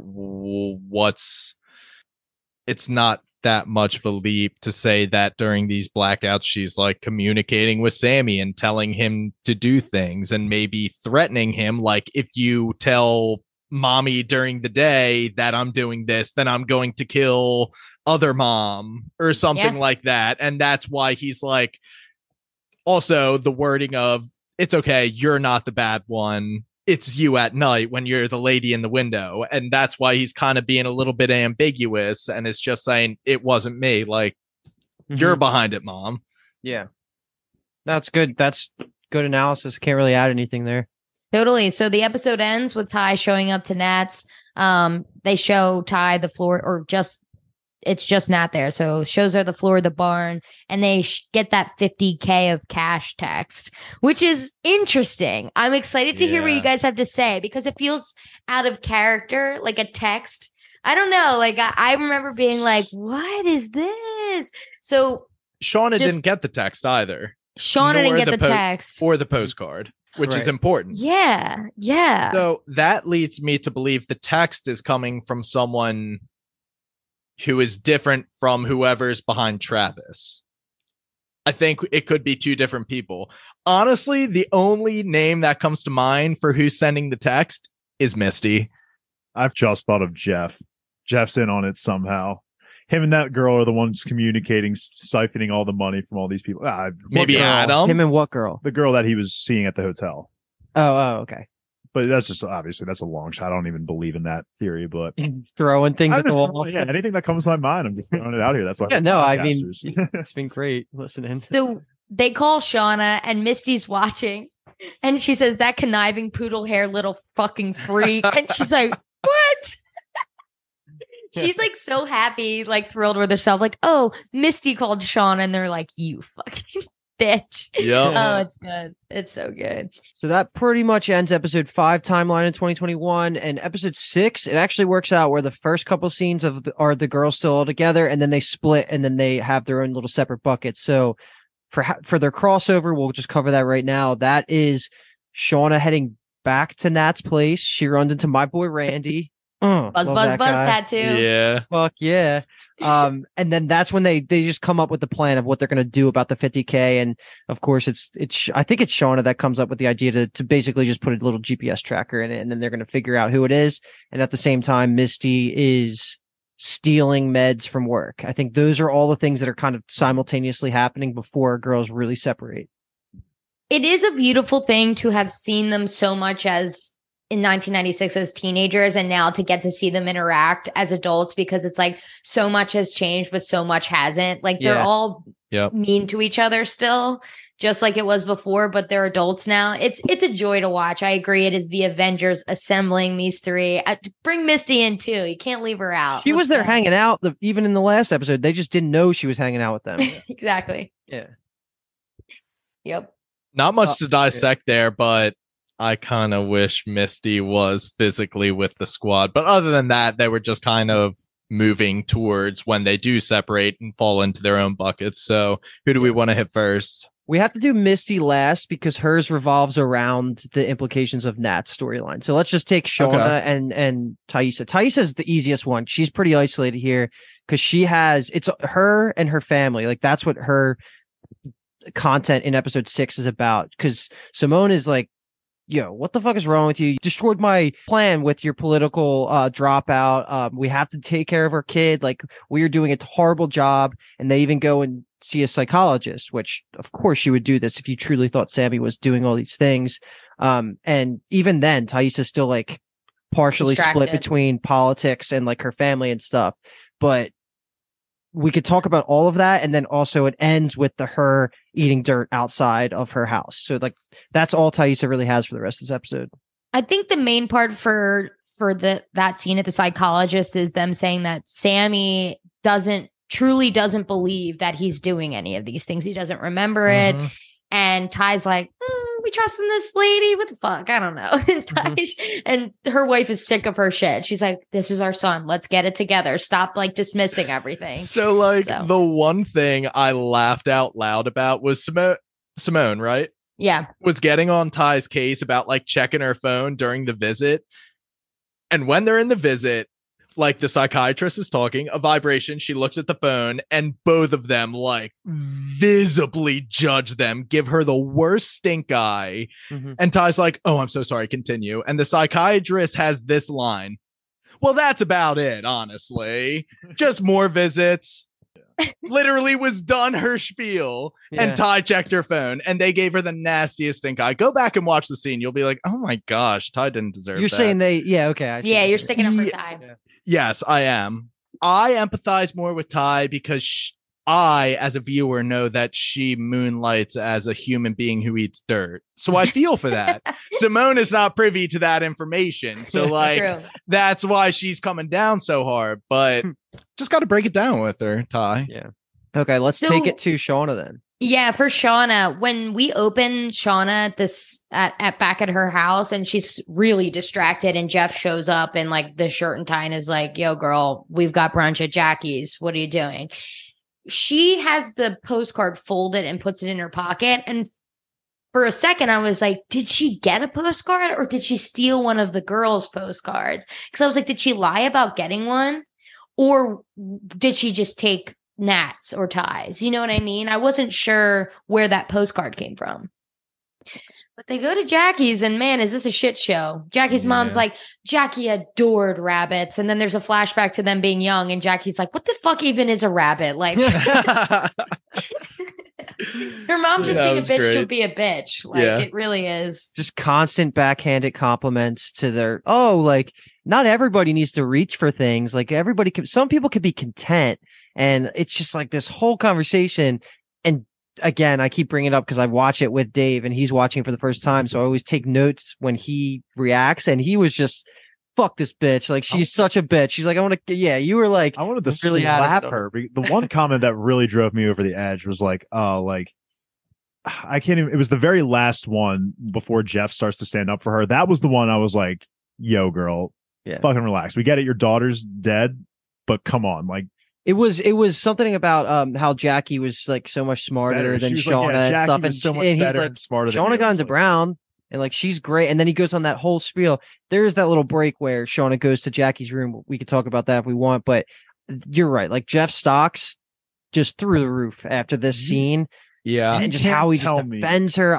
It's not that much of a leap to say that during these blackouts she's like communicating with Sammy and telling him to do things and maybe threatening him, like, if you tell mommy during the day that I'm doing this, then I'm going to kill other mom or something like that. And that's why he's like, also the wording of, it's okay, you're not the bad one, it's you at night when you're the lady in the window. And that's why he's kind of being a little bit ambiguous and it's just saying, it wasn't me. Like, you're behind it, mom. Yeah. That's good. That's good analysis. Can't really add anything there. Totally. So the episode ends with Ty showing up to Nat's. They show Ty the floor, or it's just Nat there. So shows her the floor of the barn, and they get that $50K of cash text, which is interesting. I'm excited to hear what you guys have to say, because it feels out of character, like a text. I don't know. Like, I remember being like, what is this? So Shauna didn't get the text either. Shauna didn't get the text. Or the postcard, which is important. Yeah. Yeah. So that leads me to believe the text is coming from someone who is different from whoever's behind Travis. I think it could be two different people. Honestly, the only name that comes to mind for who's sending the text is Misty. I've just thought of Jeff. Jeff's in on it somehow. Him and that girl are the ones communicating, siphoning all the money from all these people. Maybe Adam. Him and what girl? The girl that he was seeing at the hotel. Oh, okay. But that's just, obviously, that's a long shot. I don't even believe in that theory, but throwing things at the wall. Yeah, anything that comes to my mind, I'm just throwing it out here. That's why. Yeah, no, I mean, it's been great listening. So they call Shauna, and Misty's watching, and she says, "That conniving poodle hair little fucking freak," and she's like, "What?" She's like so happy, like thrilled with herself, like, "Oh, Misty called Shauna," and they're like, "You fucking bitch." Yeah. Oh, it's good. It's so good. So that pretty much ends episode 5 timeline in 2021, and episode 6, it actually works out where the first couple scenes are the girls still all together, and then they split, and then they have their own little separate buckets. So for their crossover, we'll just cover that right now. That is Shauna heading back to Nat's place. She runs into my boy Randy. Buzz tattoo. Yeah. Fuck yeah. And then that's when they just come up with the plan of what they're going to do about the $50K. And of course I think it's Shauna that comes up with the idea to basically just put a little GPS tracker in it, and then they're going to figure out who it is. And at the same time, Misty is stealing meds from work. I think those are all the things that are kind of simultaneously happening before girls really separate. It is a beautiful thing to have seen them so much as in 1996 as teenagers, and now to get to see them interact as adults, because it's like so much has changed, but so much hasn't. Like they're all mean to each other still, just like it was before, but they're adults now. It's a joy to watch. I agree. It is the Avengers assembling these three. Bring Misty in too. You can't leave her out. She was there hanging out. Even in the last episode, they just didn't know she was hanging out with them. Exactly. Yeah. Yep. Not much to dissect there, but I kind of wish Misty was physically with the squad. But other than that, they were just kind of moving towards when they do separate and fall into their own buckets. So who do we want to hit first? We have to do Misty last because hers revolves around the implications of Nat's storyline. So let's just take Shauna and Taissa. Taissa's the easiest one. She's pretty isolated here because it's her and her family. Like that's what her content in episode 6 is about. Because Simone is like, yo, what the fuck is wrong with you? You destroyed my plan with your political dropout. We have to take care of our kid. Like, we are doing a horrible job. And they even go and see a psychologist, which, of course, you would do this if you truly thought Sammy was doing all these things. And even then, Taissa's still, like, partially split between politics and, like, her family and stuff. But we could talk about all of that, and then also it ends with her eating dirt outside of her house. So like that's all Taissa really has for the rest of this episode. I think the main part for that scene at the psychologist is them saying that Sammy doesn't truly doesn't believe that he's doing any of these things. He doesn't remember it. And Ty's like, we trust in this lady. What the fuck? I don't know. And her wife is sick of her shit. She's like, this is our son. Let's get it together. Stop like dismissing everything. So the one thing I laughed out loud about was Simone, right? Yeah. Was getting on Ty's case about like checking her phone during the visit. And when they're in the visit, like the psychiatrist is talking, a vibration, she looks at the phone, and both of them like visibly judge them, give her the worst stink eye. And Ty's like, oh, I'm so sorry, continue. And the psychiatrist has this line. Well, that's about it, honestly. Just more visits. Literally was done her spiel, and Ty checked her phone, and they gave her the nastiest stink eye. Go back and watch the scene. You'll be like, oh my gosh, Ty didn't deserve You're that. saying okay. You're sticking up for Ty. Yes, I am. I empathize more with Ty because I, as a viewer, know that she moonlights as a human being who eats dirt. So I feel for that. Simone is not privy to that information. So like, that's why she's coming down so hard. But just got to break it down with her, Ty. Yeah. Okay, let's take it to Shauna then. Yeah, for Shauna, when we open Shauna at back at her house, and she's really distracted, and Jeff shows up in like the shirt and tie and is like, yo, girl, we've got brunch at Jackie's. What are you doing? She has the postcard folded and puts it in her pocket. And for a second, I was like, did she get a postcard or did she steal one of the girls' postcards? Because I was like, did she lie about getting one? Or did she just take Nat's or Ty's? You know what I mean? I wasn't sure where that postcard came from. But they go to Jackie's, and man, is this a shit show. Jackie's mom's like, Jackie adored rabbits. And then there's a flashback to them being young, and Jackie's like, what the fuck even is a rabbit? Like, her mom's just being a bitch to be a bitch. Like, it really is. Just constant backhanded compliments to their, like, not everybody needs to reach for things. Like, some people can be content. And it's just like this whole conversation. And again, I keep bringing it up because I watch it with Dave and he's watching it for the first time. So I always take notes when he reacts, and he was just, fuck this bitch. Like, she's such a bitch. She's like, you were like, I wanted to really slap her. The one comment that really drove me over the edge was like, I can't even, it was the very last one before Jeff starts to stand up for her. That was the one I was like, yo, girl, fucking relax. We get it. Your daughter's dead, but come on. Like, It was something about how Jackie was like so much smarter than Shauna and stuff, and, so much and he's better like, and smarter. Shauna got into Brown, and like she's great, and then he goes on that whole spiel. There is that little break where Shauna goes to Jackie's room. We could talk about that if we want, but you're right. Like Jeff stocks just through the roof after this scene. Yeah, and just how he just defends her.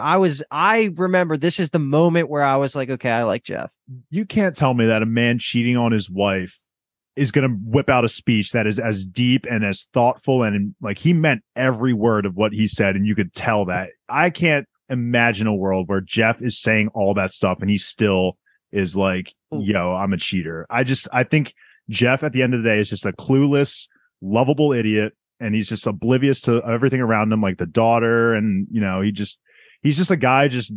I remember this is the moment where I was like, okay, I like Jeff. You can't tell me that a man cheating on his wife is going to whip out a speech that is as deep and as thoughtful, and like he meant every word of what he said, and you could tell that. I can't imagine a world where Jeff is saying all that stuff and he still is like, yo, I'm a cheater. I think Jeff at the end of the day is just a clueless, lovable idiot, and he's just oblivious to everything around him, like the daughter, and he's just a guy just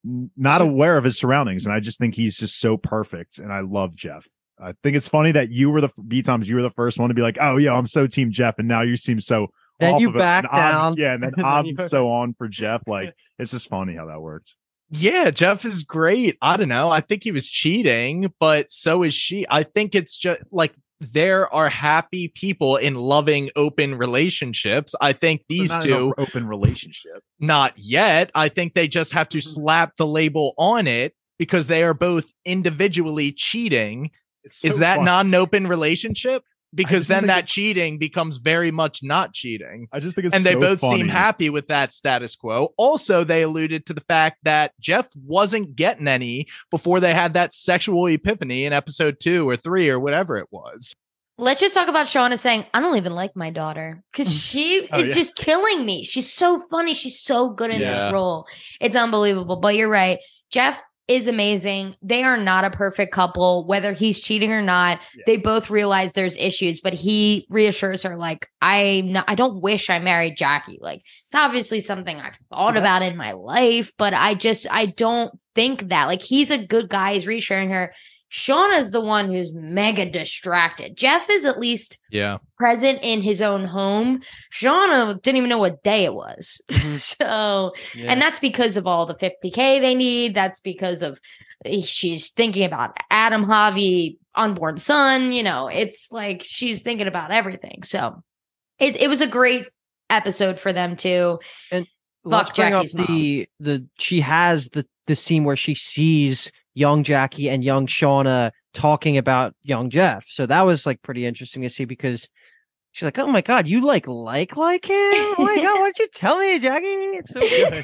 not aware of his surroundings, and I just think he's just so perfect, and I love Jeff. I think it's funny that you were the first one to be like, oh, yeah, I'm so team Jeff. And now you seem so then off you of it. back down. And then I'm so on for Jeff. Like, it's just funny how that works. Yeah, Jeff is great. I don't know. I think he was cheating, but so is she. I think it's just like there are happy people in loving open relationships. I think these two open relationship. Not yet. I think they just have to slap the label on it because they are both individually cheating. So is that not an open relationship? Because then that cheating becomes very much not cheating. I just think it's and they so both funny. seem happy with that status quo. Also, they alluded to the fact that Jeff wasn't getting any before they had that sexual epiphany in episode 2 or 3 or whatever it was. Let's just talk about Shauna saying, I don't even like my daughter because she is just killing me. She's so funny. She's so good in this role. It's unbelievable. But you're right. Jeff is amazing. They are not a perfect couple, whether he's cheating or not. Yeah. They both realize there's issues, but he reassures her, like, I don't wish I married Jackie. Like, it's obviously something I've thought about in my life, but I don't think that. Like, he's a good guy. He's reassuring her. Shauna's the one who's mega distracted. Jeff is at least present in his own home. Shauna didn't even know what day it was. So, and that's because of all the 50K they need. That's because of she's thinking about Adam, Javi, unborn son. You know, it's like she's thinking about everything. So it was a great episode for them too. And let's bring up she has the scene where she sees young Jackie and young Shauna talking about young Jeff. So that was like pretty interesting to see because she's like, oh my God, you like him? Oh my God, why didn't you tell me, Jackie? It's so good.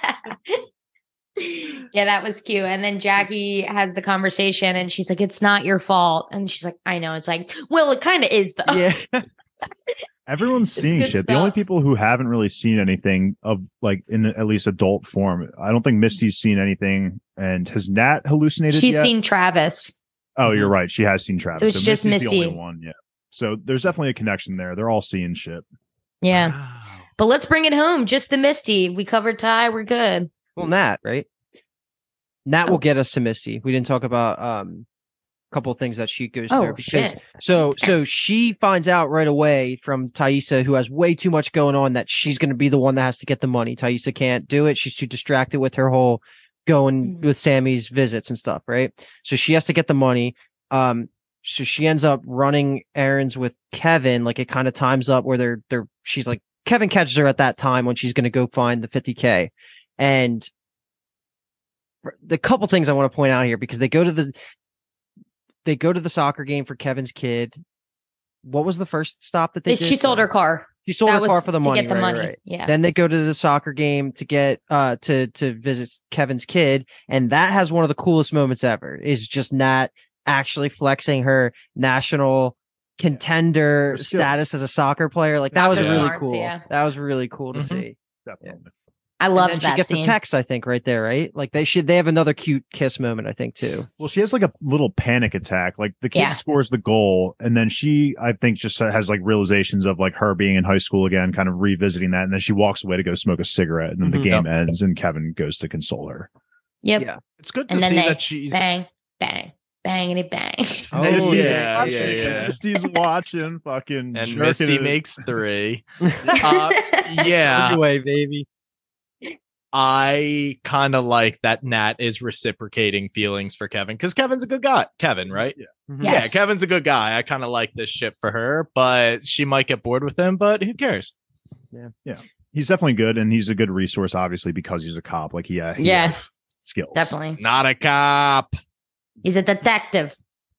Yeah, that was cute. And then Jackie has the conversation and she's like, it's not your fault. And she's like, I know. It's like, well, it kind of is though. Yeah. Everyone's seeing shit. Stuff. The only people who haven't really seen anything of like in at least adult form, I don't think Misty's seen anything. And has Nat hallucinated She's yet? seen Travis. Oh, you're right. She has seen Travis. So it's just Misty's Misty. the only one. Yeah. So there's definitely a connection there. They're all seeing shit. Yeah. Wow. But let's bring it home. Just the Misty. We covered Ty. We're good. Well, Nat, right? Nat will get us to Misty. We didn't talk about a couple of things that she goes through because shit. so she finds out right away from Taissa, who has way too much going on, that she's going to be the one that has to get the money. Taissa can't do it. She's too distracted with her whole going with Sammy's visits and stuff, right? So she has to get the money. So she ends up running errands with Kevin. Like it kind of times up where she's like, Kevin catches her at that time when she's going to go find the 50K. And the couple things I want to point out here, because they go to the soccer game for Kevin's kid. What was the first stop that they did? She sold her car. She sold her car for the money. To get the money. Right. Yeah. Then they go to the soccer game to get to visit Kevin's kid, and that has one of the coolest moments ever. Is just Nat actually flexing her national contender status as a soccer player. Like that was really smarts, cool. yeah. That was really cool to see. Definitely. I love that. She She gets scene. the text, I think, right there, right? Like they have another cute kiss moment, I think, too. Well, she has like a little panic attack. Like the kid Yeah. scores the goal, and then she, I think, just has like realizations of like her being in high school again, kind of revisiting that, and then she walks away to go smoke a cigarette, and then the game ends, and Kevin goes to console her. Yep. Yeah. It's good to And then see they that she's bang, bang, bangity bang. Oh, Misty's yeah, watching. yeah. Misty's watching, fucking, and jerking Misty it. makes 3. Yeah. Good way, baby. I kind of like that Nat is reciprocating feelings for Kevin because Kevin's a good guy. Kevin, right? Yeah. Mhm. Yes. Yeah, Kevin's a good guy. I kind of like this shit for her, but she might get bored with him, but who cares? He's definitely good, and he's a good resource, obviously, because he's a cop. Like, he Yeah. has skills. Definitely. Not a cop. He's a detective.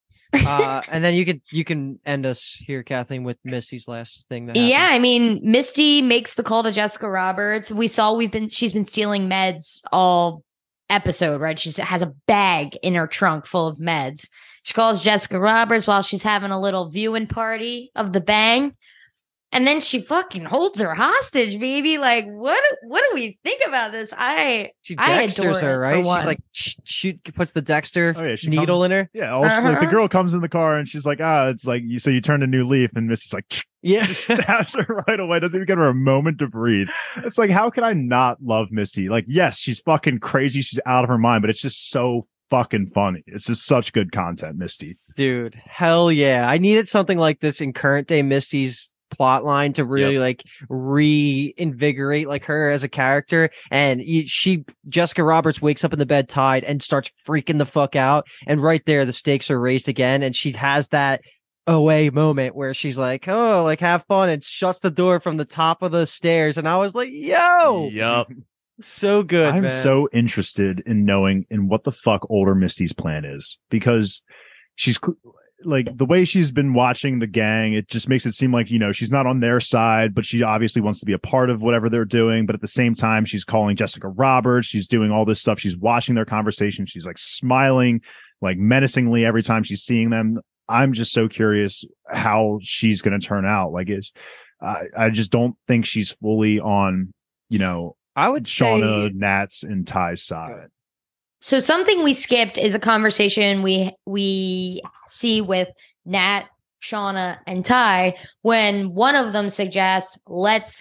And then you can end us here, Kathleen, with Misty's last thing. That Yeah, happened. I mean, Misty makes the call to Jessica Roberts. We saw she's been stealing meds all episode, right? She has a bag in her trunk full of meds. She calls Jessica Roberts while she's having a little viewing party of the bang. And then she fucking holds her hostage, baby. Like, what do we think about this? She I dexters adore it, her, for right? She one. like puts the Dexter Oh, yeah, she needle in her. Yeah, also, like, the girl comes in the car, and she's like, it's like, you turn a new leaf, and Misty's like, Yeah. stabs her right away, doesn't even give her a moment to breathe. It's like, how can I not love Misty? Like, yes, she's fucking crazy, she's out of her mind, but it's just so fucking funny. It's just such good content, Misty. Dude, hell yeah. I needed something like this in current day Misty's plot line to really like reinvigorate like her as a character. And Jessica Roberts wakes up in the bed tied and starts freaking the fuck out. And right there, the stakes are raised again. And she has that OA moment where she's like, oh, like have fun, and shuts the door from the top of the stairs. And I was like, yo, Yup. so good. I'm man. so interested in knowing in what the fuck older Misty's plan is, because she's like, the way she's been watching the gang, it just makes it seem like, she's not on their side, but she obviously wants to be a part of whatever they're doing. But at the same time, she's calling Jessica Roberts. She's doing all this stuff. She's watching their conversation. She's like smiling, like menacingly every time she's seeing them. I'm just so curious how she's going to turn out. Like, I just don't think she's fully on, I would Shauna, say Nat's, and Ty's side. So something we skipped is a conversation we see with Nat, Shauna, and Ty when one of them suggests let's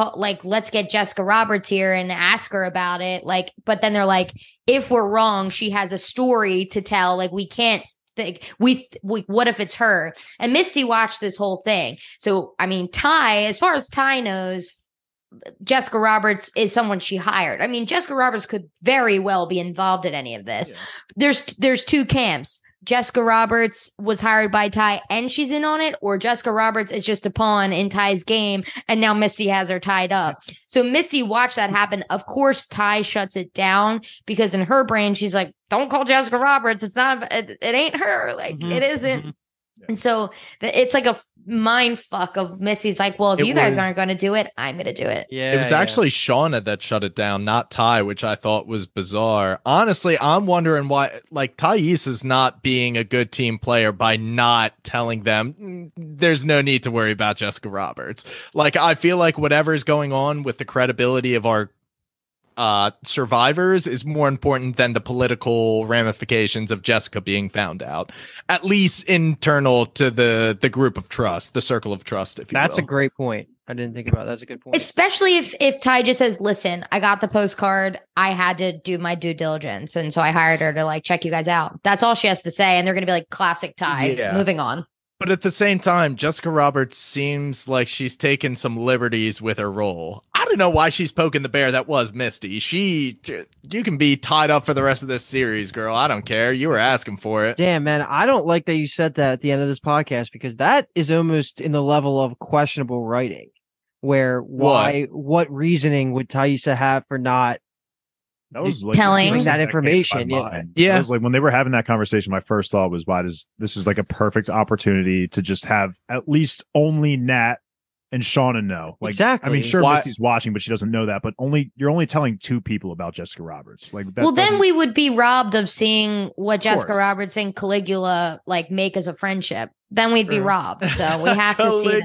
get Jessica Roberts here and ask her about it. Like, but then they're like, if we're wrong, she has a story to tell. Like, we can't think what if it's her? And Misty watched this whole thing. So, I mean, Ty, as far as Ty knows, Jessica Roberts is someone she hired. I mean, Jessica Roberts could very well be involved in any of this. Yeah. There's two camps. Jessica Roberts was hired by Ty and she's in on it, or Jessica Roberts is just a pawn in Ty's game and now Misty has her tied up. So Misty watched that happen. Of course, Ty shuts it down because in her brain, she's like, don't call Jessica Roberts. It's not, it ain't her. Like, it isn't. Mm-hmm. And so it's like a mind fuck of Missy's like, well, if you guys aren't going to do it, I'm going to do it. Yeah, it was actually Shauna that shut it down, not Ty, which I thought was bizarre. Honestly, I'm wondering why, like, Thais is not being a good team player by not telling them there's no need to worry about Jessica Roberts. Like, I feel like whatever's going on with the credibility of our survivors is more important than the political ramifications of Jessica being found out, at least internal to the group of trust, the circle of trust, if you That's will. A great point. I didn't think about that. That's a good point. Especially if Ty just says, listen, I got the postcard. I had to do my due diligence. And so I hired her to like check you guys out. That's all she has to say. And they're going to be like, classic Ty, moving on. But at the same time, Jessica Roberts seems like she's taken some liberties with her role. I don't know why she's poking the bear that was Misty. You can be tied up for the rest of this series, girl. I don't care. You were asking for it. Damn, man. I don't like that you said that at the end of this podcast because that is almost in the level of questionable writing. Where what reasoning would Taissa have for not that was like telling that information? Yeah. It was like when they were having that conversation, my first thought was, this is like a perfect opportunity to just have at least only Nat and Shauna know. Like, exactly. I mean, sure, Misty's watching, but she doesn't know that. But you're only telling two people about Jessica Roberts. Like, well, then we would be robbed of seeing what Jessica Roberts and Caligula like make as a friendship. Then we'd be robbed. So we have to see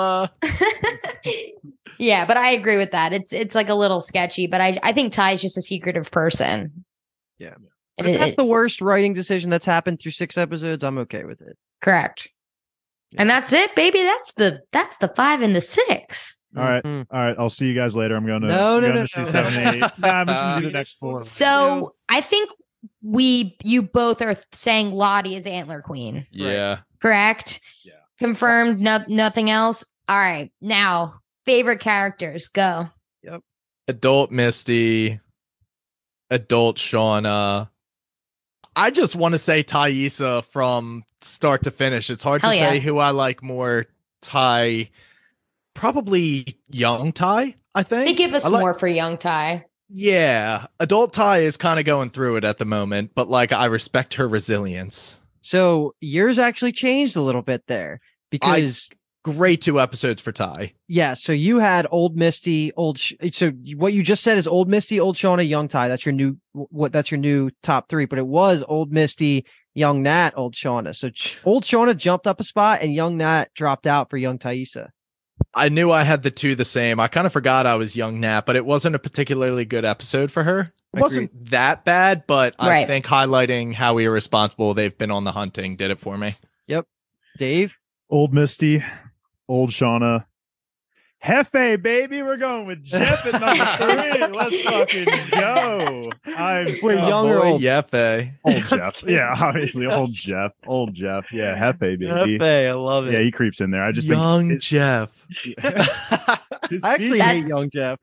that. Yeah, but I agree with that. It's like a little sketchy, but I think Ty's just a secretive person. Yeah. And if that's the worst writing decision that's happened through 6 episodes, I'm okay with it. Correct. Yeah. And that's it, baby. That's the 5 and the 6. All right. All right. I'll see you guys later. I'm going to see 7 and 8. Nah, I'm just going to do the next 4. So I think you both are saying Lottie is Antler Queen. Yeah. Right? Correct? Yeah. Confirmed. Nothing else. All right. Now, favorite characters. Go. Yep. Adult Misty. Adult Shauna. I just want to say Taissa from start to finish. It's hard to say who I like more. Ty. Probably young Ty, I think. They give us more for young Ty. Yeah. Adult Ty is kind of going through it at the moment, but like I respect her resilience. So yours actually changed a little bit there because great 2 episodes for Ty. Yeah. So you had old Misty, so what you just said is old Misty, old Shauna, young Ty. That's your new top 3, but it was old Misty, young Nat, old Shauna. So old Shauna jumped up a spot and young Nat dropped out for young Taissa. I knew I had the 2 the same. I kind of forgot I was young Nat, but it wasn't a particularly good episode for her. It wasn't that bad, but I think highlighting how irresponsible they've been on the hunting did it for me. Yep. Dave? Old Misty, old Shauna. Hefe, baby, we're going with Jeff at number 3. Let's fucking go. We're young or old? Yefe. Old Jeff. Yeah, obviously old Jeff. Old Jeff. Yeah, Hefe, baby. Hefe, I love it. Yeah, he creeps in there. I just young think Jeff. I actually hate young Jeff.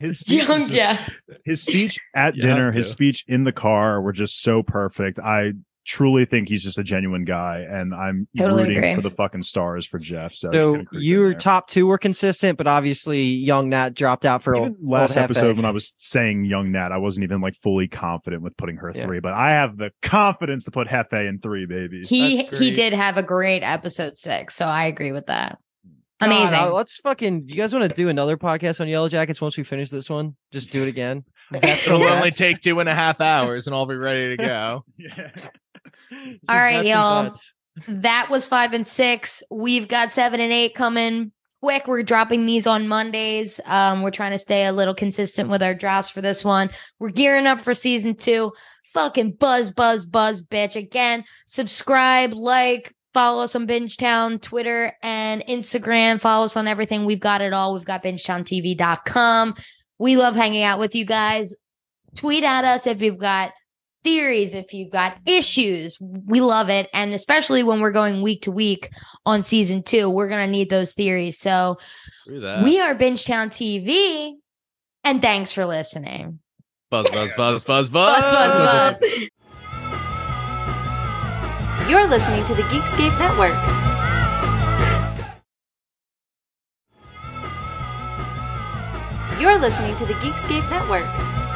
His speech at dinner, his speech in the car were just so perfect. I truly think he's just a genuine guy, and I'm rooting for the fucking stars for Jeff. So your top 2 were consistent, but obviously young Nat dropped out for last episode when I was saying young Nat. I wasn't even like fully confident with putting her 3, but I have the confidence to put Hefe in 3, baby. He did have a great episode 6, so I agree with that. Amazing. God, let's fucking. You guys want to do another podcast on Yellow Jackets once we finish this one? Just do it again. It'll only take 2.5 hours, and I'll be ready to go. Yeah. All right, y'all. That was 5 and 6. We've got 7 and 8 coming quick. We're dropping these on Mondays. We're trying to stay a little consistent with our drafts for this one. We're gearing up for season 2. Fucking buzz, bitch. Again, subscribe, like, follow us on Bingetown, Twitter, and Instagram. Follow us on everything. We've got it all. We've got BingetownTV.com. We love hanging out with you guys. Tweet at us if you've got theories, if you've got issues, we love it. And especially when we're going week to week on season 2, we're going to need those theories. So we are Bingetown TV, and thanks for listening. Buzz, buzz, buzz, buzz, buzz. Buzz, buzz, buzz. You're listening to the Geekscape Network. You're listening to the Geekscape Network.